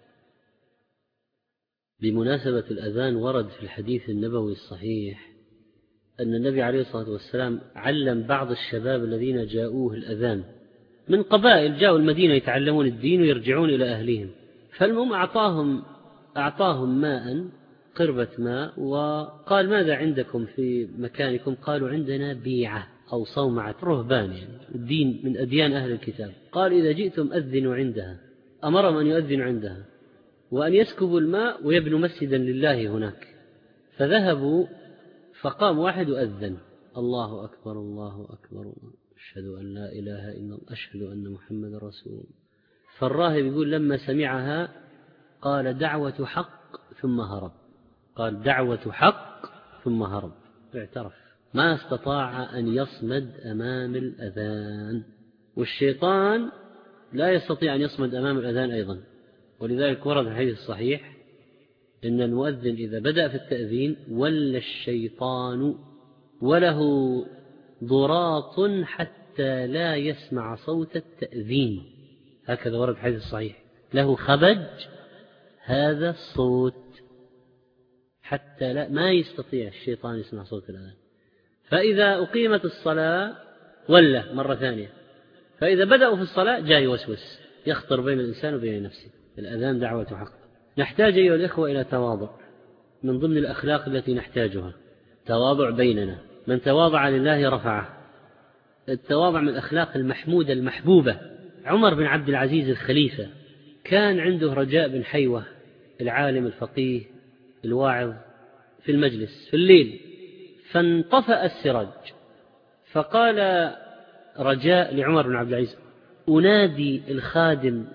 بمناسبة الأذان، ورد في الحديث النبوي الصحيح أن النبي عليه الصلاة والسلام علم بعض الشباب الذين جاءوه الأذان من قبائل جاءوا المدينة يتعلمون الدين ويرجعون إلى أهلهم. فالمهم أعطاهم أعطاهم ماء، قربة ماء، وقال: ماذا عندكم في مكانكم؟ قالوا: عندنا بيعة أو صومعة رهبان، يعني الدين من أديان أهل الكتاب. قال: إذا جئتم أذنوا عندها. أمرهم أن يؤذنوا عندها وأن يسكبوا الماء ويبنوا مسجدا لله هناك. فذهبوا، فقام واحد وأذن: الله أكبر الله أكبر أشهد أن لا إله إلا الله أشهد أن محمد رسول الله. فالراهب يقول: لما سمعها قال: دعوة حق، ثم هرب. قال: دعوة حق ثم هرب. اعترف. ما استطاع أن يصمد أمام الأذان، والشيطان لا يستطيع أن يصمد أمام الأذان أيضا. ولذلك ورد الحديث الصحيح إن المؤذن إذا بدأ في التأذين ولى الشيطان وله ضراط حتى لا يسمع صوت التأذين. هكذا ورد الحديث الصحيح، له خبج هذا الصوت حتى لا ما يستطيع الشيطان يسمع صوت الأذان. فإذا أقيمت الصلاة ولا مرة ثانية، فإذا بدأوا في الصلاة جاء يوسوس يخطر بين الإنسان وبين نفسه. الأذان دعوة حق. نحتاج أيها الإخوة إلى تواضع. من ضمن الأخلاق التي نحتاجها تواضع بيننا. من تواضع لله رفعه. التواضع من الأخلاق المحمودة المحبوبة. عمر بن عبد العزيز الخليفة كان عنده رجاء بن حيوة العالم الفقيه الواعظ في المجلس في الليل، فانطفأ السراج، فقال رجاء لعمر بن عبد العزيز: أنادي الخادم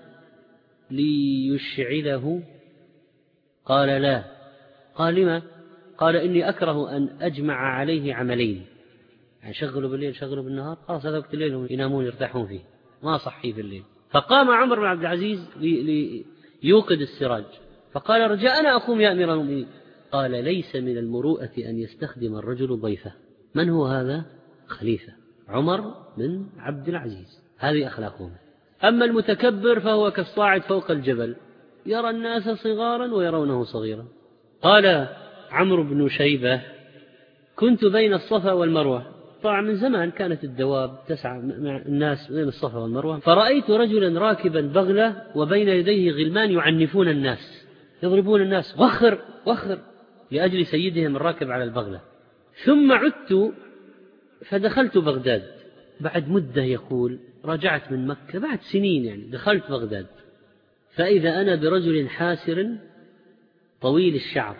ليشعله؟ قال: لا. قال: لما؟ قال: إني أكره أن أجمع عليه عملين، يعني شغلوا بالليل شغلوا بالنهار، خلاص هذا وقت الليل ينامون يرتاحون فيه، ما صحي في الليل. فقام عمر بن عبد العزيز ليوقد السراج، فقال رجاء: أنا أقوم يا أمير المؤمنين. قال ليس من المروءة أن يستخدم الرجل ضيفه. من هو هذا؟ خليفة عمر بن عبد العزيز، هذه أخلاقهم. أما المتكبر فهو كالصاعد فوق الجبل، يرى الناس صغارا ويرونه صغيرا. قال عمرو بن شيبة كنت بين الصفا والمروة، طبعا من زمان كانت الدواب تسعى مع الناس بين الصفا والمروة، فرأيت رجلا راكبا بغلة وبين يديه غلمان يعنفون الناس يضربون الناس، وخر وخر لأجل سيدهم الراكب على البغلة. ثم عدت فدخلت بغداد بعد مدة، يقول رجعت من مكة بعد سنين يعني، دخلت بغداد فإذا أنا برجل حاسر طويل الشعر،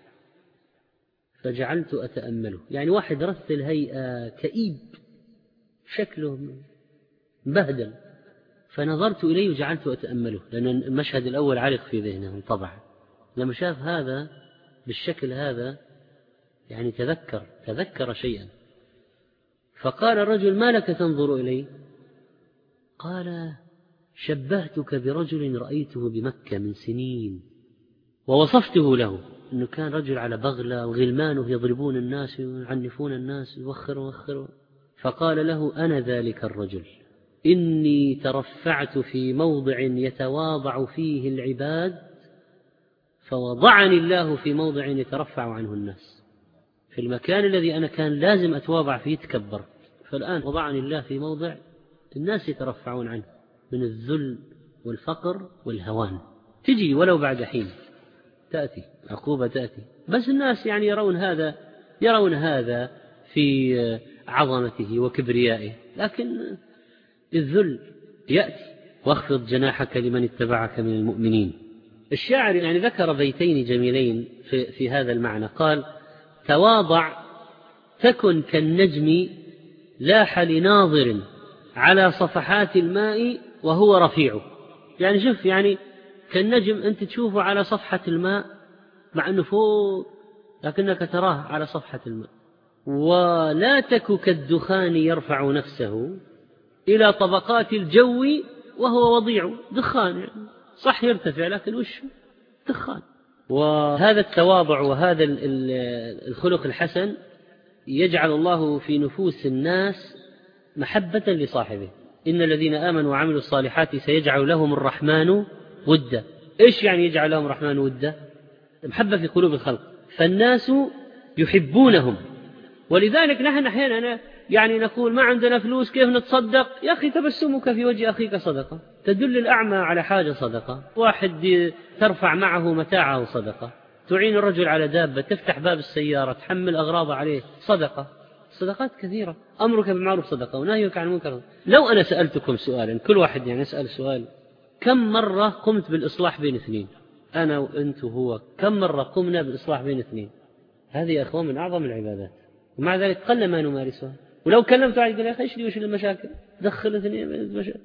فجعلت أتأمله، يعني واحد رث الهيئة كئيب شكله مبهدل، فنظرت إليه وجعلت أتأمله، لأن المشهد الأول علق في ذهنهم طبعا. لما شاف هذا بالشكل هذا يعني تذكر تذكر شيئا، فقال الرجل ما لك تنظر إلي؟ قال شبهتك برجل رأيته بمكة من سنين، ووصفته له أنه كان رجل على بغلة وغلمانه يضربون الناس ويعنفون الناس ويوخروا ويوخروا. فقال له أنا ذلك الرجل، إني ترفعت في موضع يتواضع فيه العباد فوضعني الله في موضع يترفع عنه الناس. في المكان الذي أنا كان لازم أتواضع فيه تكبر، فالآن وضعني الله في موضع الناس يترفعون عنه من الذل والفقر والهوان. تجي ولو بعد حين تأتي عقوبة تأتي، بس الناس يعني يرون هذا يرون هذا في عظمته وكبريائه، لكن الذل يأتي. واخفض جناحك لمن اتبعك من المؤمنين. الشاعر يعني ذكر بيتين جميلين في, في هذا المعنى، قال تواضع تكن كالنجم لاح لناظر على صفحات الماء وهو رفيع. يعني شوف، يعني كالنجم أنت تشوفه على صفحة الماء مع أنه فوق لكنك تراه على صفحة الماء. ولا تك كالدخان يرفع نفسه إلى طبقات الجو وهو وضيع. دخان يعني صح يرتفع لكن وش دخان. وهذا التواضع وهذا الخلق الحسن يجعل الله في نفوس الناس محبة لصاحبه. إن الذين آمنوا وعملوا الصالحات سيجعل لهم الرحمن ودا. إيش يعني يجعل لهم الرحمن ودا؟ محبة في قلوب الخلق، فالناس يحبونهم. ولذلك نحن أحيانا يعني نقول ما عندنا فلوس كيف نتصدق؟ يا أخي تبسمك في وجه أخيك صدقة، تدل الأعمى على حاجة صدقة، واحد ترفع معه متاعه صدقة، تعين الرجل على دابة، تفتح باب السيارة، تحمل أغراض عليه صدقة. صدقات كثيرة. أمرك بالمعروف صدقة ونهيك عن المنكر. لو أنا سألتكم سؤالا، كل واحد يعني يسأل سؤال، كم مرة قمت بالإصلاح بين اثنين؟ أنا وأنت وهو كم مرة قمنا بالإصلاح بين اثنين؟ هذه يا أخوان من أعظم العبادات، ومع ذلك قل ما نمارسها. ولو كلمت واحد يقول يا أخي إيش لي وش المشاكل؟ دخل اثنين المشاكل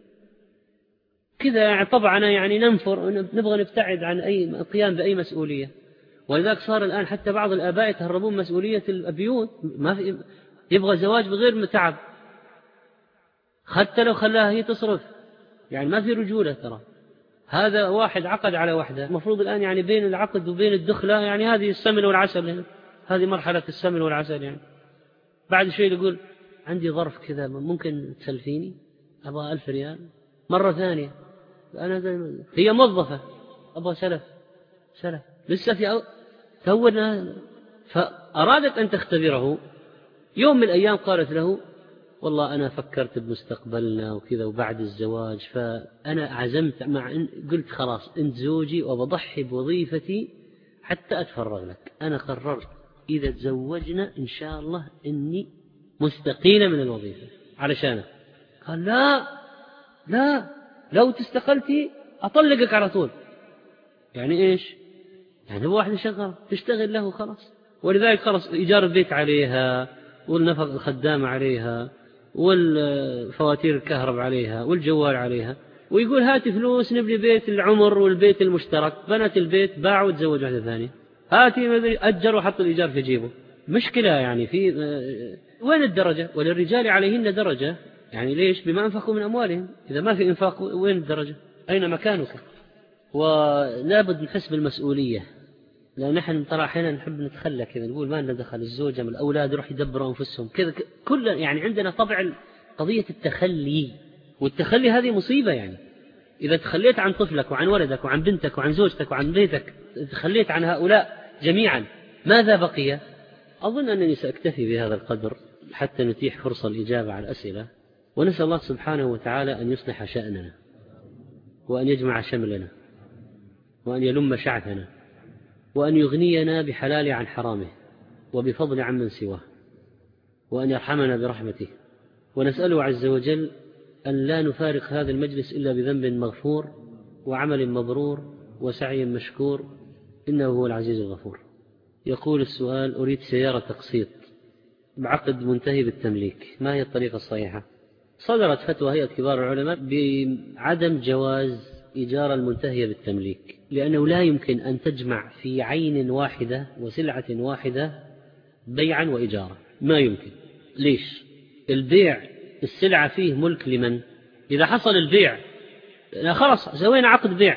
كذا يعني. طبعا يعني ننفر، نبغى نبتعد عن أي قيام بأي مسؤولية. ولذلك صار الآن حتى بعض الآباء يتهربون مسؤولية البيوت، ما في، يبغى زواج بغير متعب، حتى لو خلاها هي تصرف، يعني ما في رجولة. ترى هذا واحد عقد على واحدة، المفروض الآن يعني بين العقد وبين الدخلة يعني هذه السمن والعسل، هذه مرحلة السمن والعسل. يعني بعد شيء يقول عندي ظرف كذا ممكن تسلفيني، أبغى ألف ريال. مرة ثانية أنا هي موظفة أبغى سلف سلف لسه في تولنا. فأرادت أن تختبره. يوم من الأيام قالت له والله أنا فكرت بمستقبلنا وكذا وبعد الزواج، فأنا عزمت مع إن قلت خلاص أنت زوجي وبضحي بوظيفتي حتى أتفرغ لك. أنا قررت إذا تزوجنا إن شاء الله إني مستقيلة من الوظيفة علشانك. قال لا لا، لو تستقلتي أطلقك على طول. يعني إيش؟ يعني هو واحد شغال تشتغل له خلاص. ولذلك خلاص إيجار البيت عليها، والنفق الخدام عليها، والفواتير الكهرب عليها، والجوال عليها، ويقول هاتي فلوس نبني بيت العمر والبيت المشترك. بنت البيت باعوا وتزوج واحدة ثانية. هاتي أجر وحط الإيجار في جيبه. مشكلة يعني في وين الدرجة؟ وللرجال عليهن درجة. يعني ليش؟ بما أنفقوا من أموالهم. إذا ما في إنفاق وين الدرجة؟ أين مكانك؟ ولابد نحس بالمسؤولية. لأن نحن ترى أحيانا نحب نتخلى كذا، نقول ما لنا دخل، الزوجة من الأولاد يروح يدبروا أنفسهم كذا، كل يعني عندنا طبع قضية التخلي، والتخلي هذه مصيبة. يعني إذا تخليت عن طفلك وعن ولدك وعن بنتك وعن زوجتك وعن بيتك، تخليت عن هؤلاء جميعا، ماذا بقي؟ أظن أنني سأكتفي بهذا القدر حتى نتيح فرصة الإجابة على الأسئلة، ونسأل الله سبحانه وتعالى أن يصلح شأننا، وأن يجمع شملنا، وأن يلم شعثنا، وأن يغنينا بحلال عن حرامه وبفضل عمن سواه، وأن يرحمنا برحمته. ونسأله عز وجل أن لا نفارق هذا المجلس إلا بذنب مغفور وعمل مبرور وسعي مشكور، إنه هو العزيز الغفور. يقول السؤال: أريد سيارة تقسيط بعقد منتهي بالتمليك، ما هي الطريقة الصحيحة؟ صدرت فتوى هيئة كبار العلماء بعدم جواز إيجار المنتهية بالتمليك، لأنه لا يمكن أن تجمع في عين واحدة وسلعة واحدة بيعا وإجارة، ما يمكن. ليش؟ البيع السلعة فيه ملك لمن؟ إذا حصل البيع خلاص سوينا عقد بيع،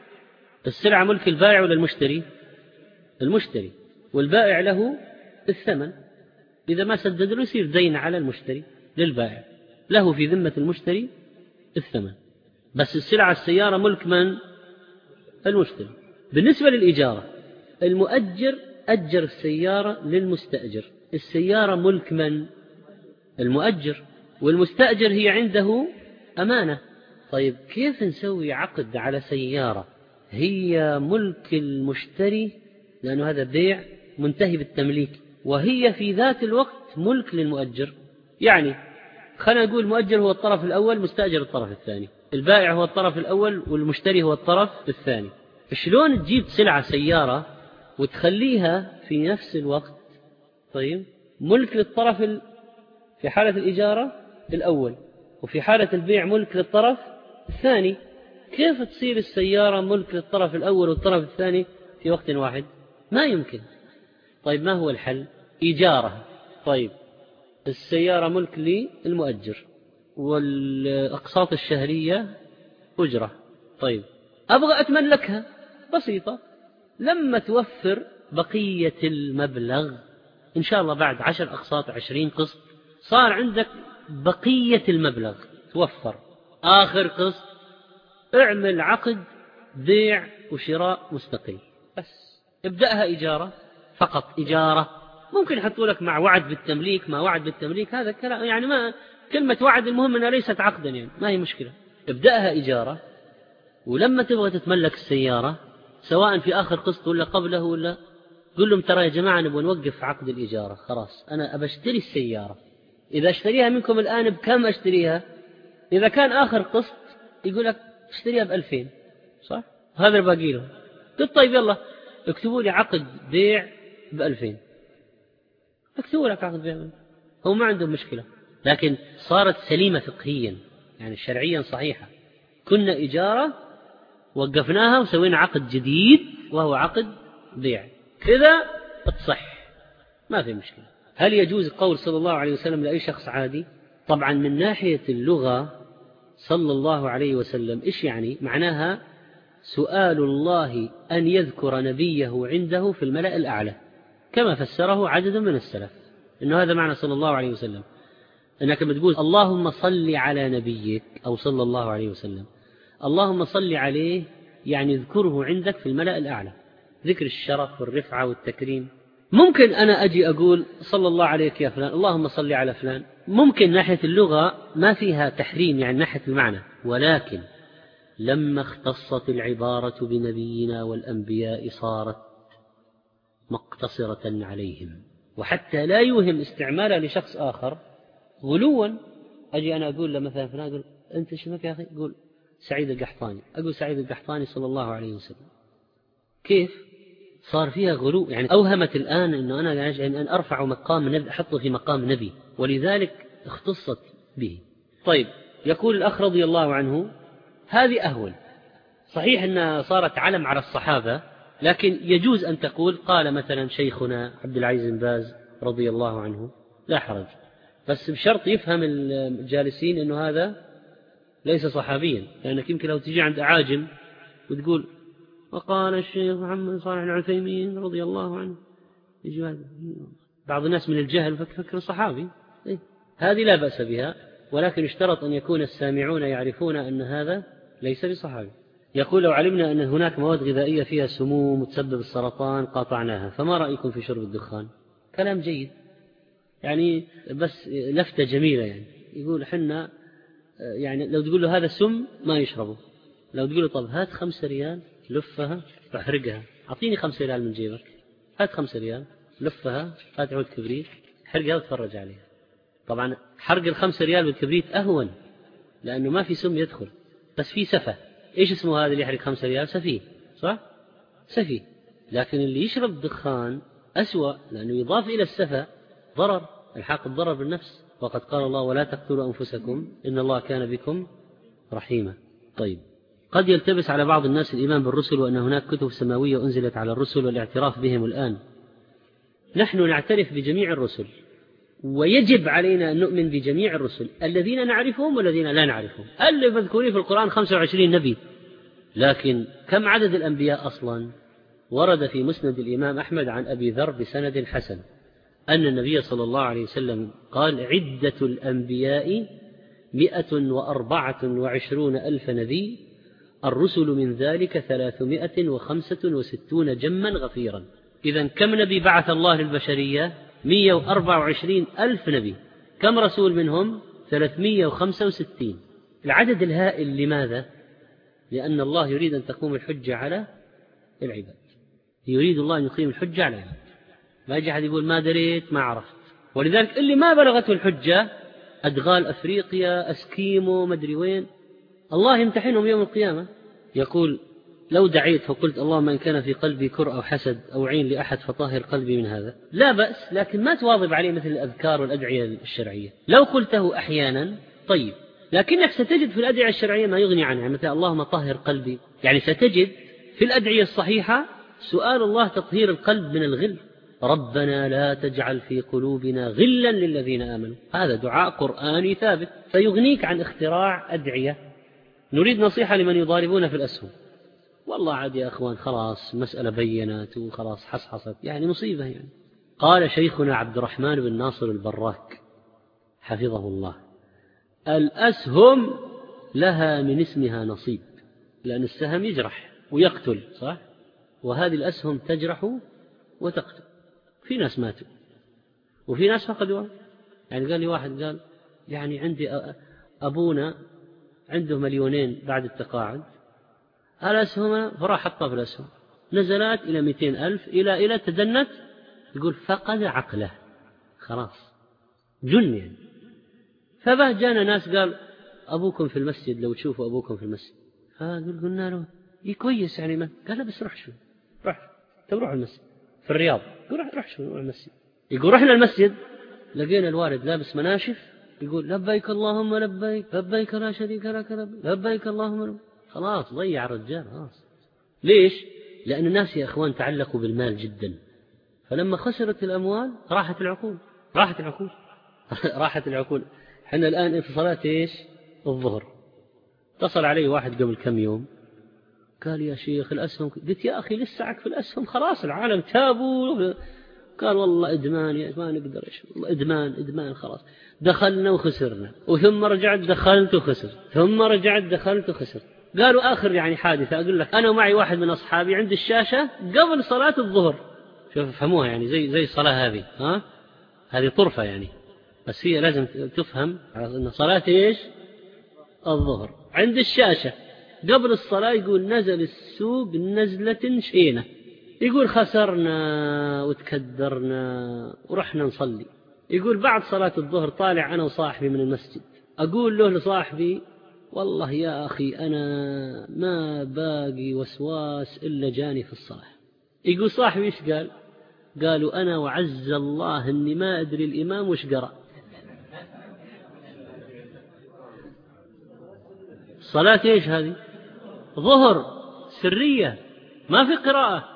السلعة ملك البائع ولا المشتري؟ المشتري، والبائع له الثمن، إذا ما سدد له يصير دين على المشتري للبائع، له في ذمة المشتري الثمن. بس السلعة السيارة ملك من؟ المشتري. بالنسبة للإجارة، المؤجر أجر السيارة للمستأجر، السيارة ملك من؟ المؤجر، والمستأجر هي عنده أمانة. طيب كيف نسوي عقد على سيارة هي ملك المشتري، لأنه هذا بيع منتهي بالتمليك، وهي في ذات الوقت ملك للمؤجر؟ يعني خلينا نقول المؤجر هو الطرف الأول، مستأجر الطرف الثاني، البائع هو الطرف الأول والمشتري هو الطرف الثاني. شلون تجيب سلعة سيارة وتخليها في نفس الوقت طيب ملك للطرف ال... في حالة الإجارة الأول، وفي حالة البيع ملك للطرف الثاني؟ كيف تصير السيارة ملك للطرف الأول والطرف الثاني في وقت واحد؟ ما يمكن. طيب ما هو الحل؟ إجارة. طيب السيارة ملك للمؤجر والأقساط الشهرية أجرة، طيب أبغى أتملكها، بسيطة، لما توفر بقية المبلغ إن شاء الله بعد عشر أقساط عشرين قسط صار عندك بقية المبلغ، توفر آخر قسط، اعمل عقد بيع وشراء مستقل، بس ابدأها إجارة فقط، إجارة. ممكن يحطوا لك مع وعد بالتمليك، ما وعد بالتمليك هذا كلام يعني ما كلمة وعد، المهم أنها ليست عقدا، يعني ما هي مشكلة. ابدأها إجارة، ولما تبغى تتملك السيارة سواء في آخر قسط ولا قبله ولا، قل لهم ترى يا جماعة نبغى نوقف عقد الإجارة، خلاص أنا أبشتري السيارة، إذا اشتريها منكم الآن بكم أشتريها؟ إذا كان آخر قسط يقول لك اشتريها بألفين، صح؟ هذا الباقي له. قلت طيب يلا اكتبوا لي عقد بيع بألفين، اكتبوا لك عقد بيع، هو ما عندهم مشكلة، لكن صارت سليمة فقهيا يعني شرعيا صحيحة. كنا إجارة وقفناها وسوينا عقد جديد وهو عقد بيع، كذا تصح ما في مشكلة. هل يجوز قول صلى الله عليه وسلم لأي شخص عادي؟ طبعا من ناحية اللغة صلى الله عليه وسلم إيش يعني؟ معناها سؤال الله أن يذكر نبيه عنده في الملأ الأعلى، كما فسره عدد من السلف، إنه هذا معنى صلى الله عليه وسلم، إنك بتقول اللهم صل على نبيك أو صلى الله عليه وسلم، اللهم صل عليه يعني اذكره عندك في الملأ الأعلى، ذكر الشرف والرفعة والتكريم. ممكن أنا أجي أقول صلى الله عليك يا فلان، اللهم صل على فلان، ممكن ناحية اللغة ما فيها تحريم يعني ناحية المعنى، ولكن لما اختصت العبارة بنبينا والأنبياء صارت مقتصرة عليهم، وحتى لا يوهم استعمالها لشخص آخر غلوا. أجي أنا أقول له مثلا فلان، أقول أنت اسمك يا أخي؟ يقول سعيد القحطاني، أقول سعيد القحطاني صلى الله عليه وسلم. كيف صار فيها غلو؟ يعني أوهمت الآن أنه أنا يعني أن أرفع مقام نبي، أحطه في مقام نبي، ولذلك اختصت به. طيب يقول الأخ رضي الله عنه هذه أهون، صحيح أنها صارت علم على الصحابة، لكن يجوز أن تقول قال مثلا شيخنا عبد العزيز بن باز رضي الله عنه، لا حرج، بس بشرط يفهم الجالسين أنه هذا ليس صحابيا، لأنك يمكن لو تجي عند أعاجم وتقول وقال الشيخ محمد صالح العثيمين رضي الله عنه. بعض الناس من الجهل فكر صحابي، هذه لا بأس بها، ولكن اشترط أن يكون السامعون يعرفون أن هذا ليس بصحابي. يقول لو علمنا أن هناك مواد غذائية فيها سموم وتسبب السرطان قاطعناها، فما رأيكم في شرب الدخان؟ كلام جيد يعني، بس لفتة جميلة يعني. يقول حنا يعني لو تقول له هذا سم ما يشربه، لو تقول له طب هات خمسة ريال لفها فاحرقها، أعطيني خمسة ريال من جيبك، هات خمسة ريال لفها، هات عود كبريت حرقها وتفرج عليها. طبعا حرق الخمسة ريال بالكبريت أهون لأنه ما في سم يدخل، بس في سفة. إيش اسمه هذا اللي يحرق خمسة ريال؟ سفيه، صح؟ سفيه. لكن اللي يشرب دخان أسوأ لأنه يضاف إلى السفة ضرر، الحاق الضرر بالنفس، وقد قال الله ولا تقتلوا أنفسكم إن الله كان بكم رحيما. طيب، قد يلتبس على بعض الناس الإيمان بالرسل وأن هناك كتب سماوية أنزلت على الرسل والاعتراف بهم الآن. نحن نعترف بجميع الرسل، ويجب علينا أن نؤمن بجميع الرسل الذين نعرفهم والذين لا نعرفهم. اللي مذكورين في القرآن خمسة وعشرين نبي، لكن كم عدد الأنبياء أصلا؟ ورد في مسند الإمام أحمد عن أبي ذر بسند حسن أن النبي صلى الله عليه وسلم قال عدة الأنبياء مئة وأربعة وعشرون ألف نبي، الرسل من ذلك ثلاثمائة وخمسة وستون جما غفيرا. إذن كم نبي بعث الله للبشرية؟ مئة وأربعة وعشرين ألف نبي. كم رسول منهم؟ ثلاثمائة وخمسة وستين. العدد الهائل لماذا؟ لأن الله يريد أن تقوم الحجة على العباد، يريد الله أن يقيم الحجة على العباد. ما يجي أحد يقول ما دريت ما عرفت. ولذلك اللي ما بلغته الحجة أدغال أفريقيا أسكيمو مدري وين، الله يمتحنهم يوم القيامة. يقول لو دعيت فقلت اللهم إن كان في قلبي كر أو حسد أو عين لأحد فطهر قلبي من هذا، لا بأس، لكن ما تواظب عليه مثل الأذكار والأدعية الشرعية. لو قلته أحيانا طيب، لكنك ستجد في الأدعية الشرعية ما يغني عنها، مثل اللهم طهر قلبي. يعني ستجد في الأدعية الصحيحة سؤال الله تطهير القلب من الغل، ربنا لا تجعل في قلوبنا غلا للذين آمنوا، هذا دعاء قرآني ثابت، فيغنيك عن اختراع أدعية. نريد نصيحة لمن يضاربون في الأسهم. والله عاد يا أخوان خلاص مسألة بينات وخلاص حصحصت، يعني مصيبة يعني. قال شيخنا عبد الرحمن بن ناصر البراك حفظه الله الأسهم لها من اسمها نصيب، لأن السهم يجرح ويقتل، صح؟ وهذه الأسهم تجرح وتقتل. في ناس ماتوا وفي ناس فقدوا. يعني قال لي واحد قال يعني عندي أبونا عنده مليونين بعد التقاعد، الأسهم فراح حطها في الأسهم، نزلت إلى مئتين ألف إلى إلى تدنت، يقول فقد عقله خلاص جن يعني. فبه جانا ناس قال أبوكم في المسجد، لو تشوفوا أبوكم في المسجد. فقال قلنا له إيه كويس يعني ما قال لا بس روح شو روح تروح المسجد في الرياض، يقول روح روح شو روح المسجد. يقول رحنا المسجد لقينا الوالد لابس مناشف يقول لبيك اللهم لبيك لبيك لا شريك لك لبيك اللهم لبيك. خلاص ضيع الرجال خلاص. ليش؟ لأن الناس يا أخوان تعلقوا بالمال جدا، فلما خسرت الأموال راحت العقول راحت العقول راحت العقول. حنا الآن اتصالات إيش؟ الظهر. اتصل علي واحد قبل كم يوم قال يا شيخ الأسهم، قلت يا أخي لسعك في الأسهم خلاص العالم تابوا. قال والله إدمان يا ما نقدر إيش والله إدمان إدمان خلاص دخلنا وخسرنا وثم رجعت دخلت وخسرت ثم رجعت دخلت وخسرت. قالوا آخر يعني حادثة أقول لك أنا ومعي واحد من أصحابي عند الشاشة قبل صلاة الظهر، شوف فهموها يعني زي زي الصلاة هذه، ها هذه طرفة يعني، بس هي لازم تفهم أن صلاة إيش الظهر عند الشاشة قبل الصلاة. يقول نزل السوق نزلة شينة، يقول خسرنا وتكدرنا ورحنا نصلي. يقول بعد صلاة الظهر طالع أنا وصاحبي من المسجد، أقول له لصاحبي والله يا أخي أنا ما باقي وسواس إلا جاني في الصلاة. يقول صاحبي إيش قال؟ قالوا أنا وعز الله أني ما أدري الإمام وش قرأ. صلاة إيش هذه؟ ظهر سرية ما في قراءة.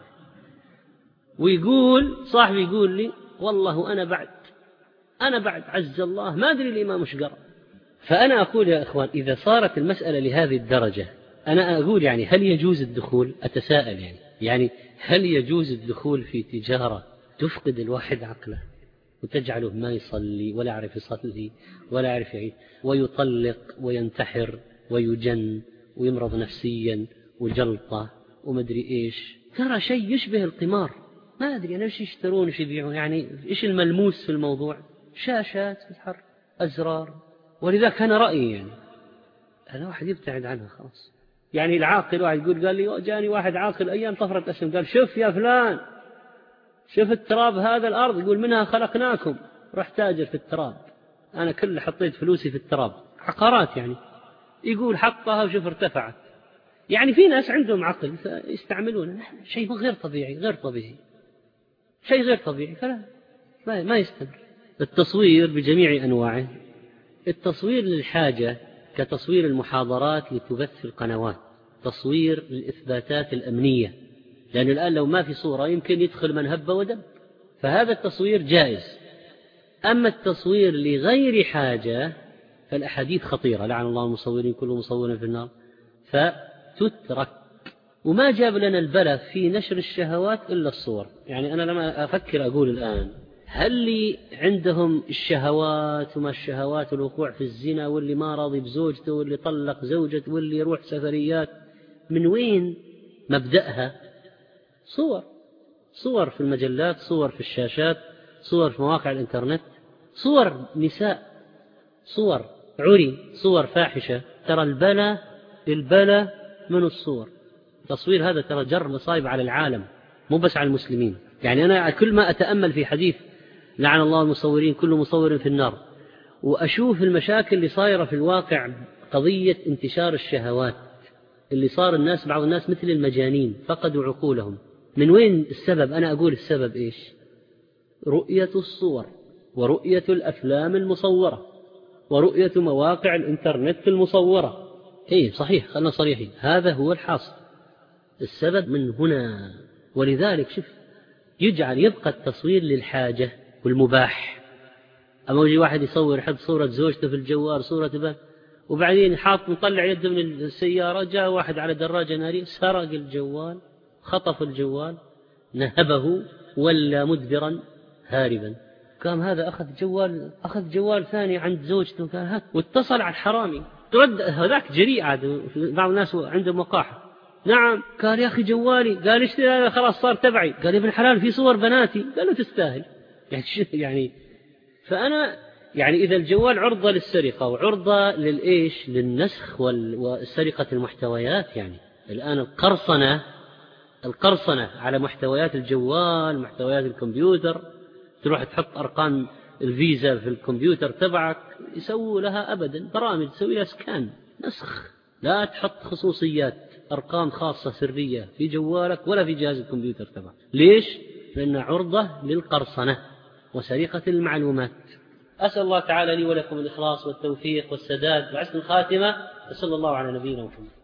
ويقول صاحبي يقول لي والله أنا بعد أنا بعد عز الله ما أدري الإمام وش قرأ. فأنا أقول يا أخوان إذا صارت المسألة لهذه الدرجة أنا أقول يعني هل يجوز الدخول؟ أتساءل يعني يعني هل يجوز الدخول في تجارة تفقد الواحد عقله وتجعله ما يصلي ولا يعرف يصلي ولا يعرف يعيش ويطلق وينتحر ويجن ويمرض نفسيا وجلطة ومدري إيش؟ ترى شيء يشبه القمار. ما أدري أنا إيش يشترون إيش يبيعون، يعني إيش الملموس في الموضوع؟ شاشات تتحرك، أزرار. ولذلك أنا رأيي يعني أنا واحد يبتعد عنها خلاص. يعني العاقل واحد يقول قال لي جاني واحد عاقل أيام طفرة أسهم قال شوف يا فلان شوف التراب هذا الأرض يقول منها خلقناكم، رحت تاجر في التراب، أنا كل حطيت فلوسي في التراب، عقارات يعني، يقول حطها وشوف ارتفعت. يعني في ناس عندهم عقل يستعملون شيء غير طبيعي غير طبيعي شيء غير طبيعي فلا ما يستمر. التصوير بجميع أنواعه، التصوير للحاجة كتصوير المحاضرات لتبث في القنوات، تصوير للإثباتات الأمنية، لأن الآن لو ما في صورة يمكن يدخل من هب ودب، فهذا التصوير جائز. أما التصوير لغير حاجة فالأحاديث خطيرة، لعن الله المصورين كل مصور في النار، فتترك. وما جاب لنا البلاء في نشر الشهوات إلا الصور. يعني أنا لما أفكر أقول الآن هل لي عندهم الشهوات وما الشهوات، الوقوع في الزنا، واللي ما راضي بزوجته، واللي طلق زوجته، واللي يروح سفريات، من وين مبدأها؟ صور صور في المجلات، صور في الشاشات، صور في مواقع الإنترنت، صور نساء، صور عري، صور فاحشة. ترى البلا البلا من الصور. تصوير هذا ترى جر مصايب على العالم مو بس على المسلمين. يعني أنا كل ما أتأمل في حديث لعن الله المصورين كل مصور في النار، وأشوف المشاكل اللي صايرة في الواقع، قضية انتشار الشهوات اللي صار الناس بعض الناس مثل المجانين فقدوا عقولهم. من وين السبب؟ أنا أقول السبب إيش؟ رؤية الصور ورؤية الأفلام المصورة ورؤية مواقع الإنترنت المصورة. إيه صحيح، خلنا صريحين، هذا هو الحاصل، السبب من هنا. ولذلك شوف يجعل يبقى التصوير للحاجة والمباح. أما يجي واحد يصور يحط صورة زوجته في الجوال، صورة بان، وبعدين حاط مطلع يده من السيارة، جاء واحد على دراجة نارية سرق الجوال، خطف الجوال، نهبه ولا مدبرا هاربا. قام هذا أخذ جوال أخذ جوال ثاني عند زوجته كان هات، واتصل على الحرامي. ترد هذاك جريء عاد، بعض الناس عندهم وقاحة. نعم، قال يا أخي جوالي، قال إيش هذا خلاص صار تبعي، قال يا ابن الحلال في صور بناتي، قال له تستاهل. يعني يعني فأنا يعني إذا الجوال عرضة للسرقة وعرضة للإيش للنسخ والسرقة المحتويات، يعني الآن القرصنة القرصنة على محتويات الجوال، محتويات الكمبيوتر، تروح تحط أرقام الفيزا في الكمبيوتر تبعك، يسووا لها أبدا برامج تسوي لها سكان نسخ. لا تحط خصوصيات أرقام خاصة سرية في جوالك ولا في جهاز الكمبيوتر تبعك. ليش؟ لأن عرضة للقرصنة وسرقة المعلومات. أسأل الله تعالى لي ولكم الإخلاص والتوفيق والسداد وحسن الخاتمة، وصلى الله على نبينا محمد.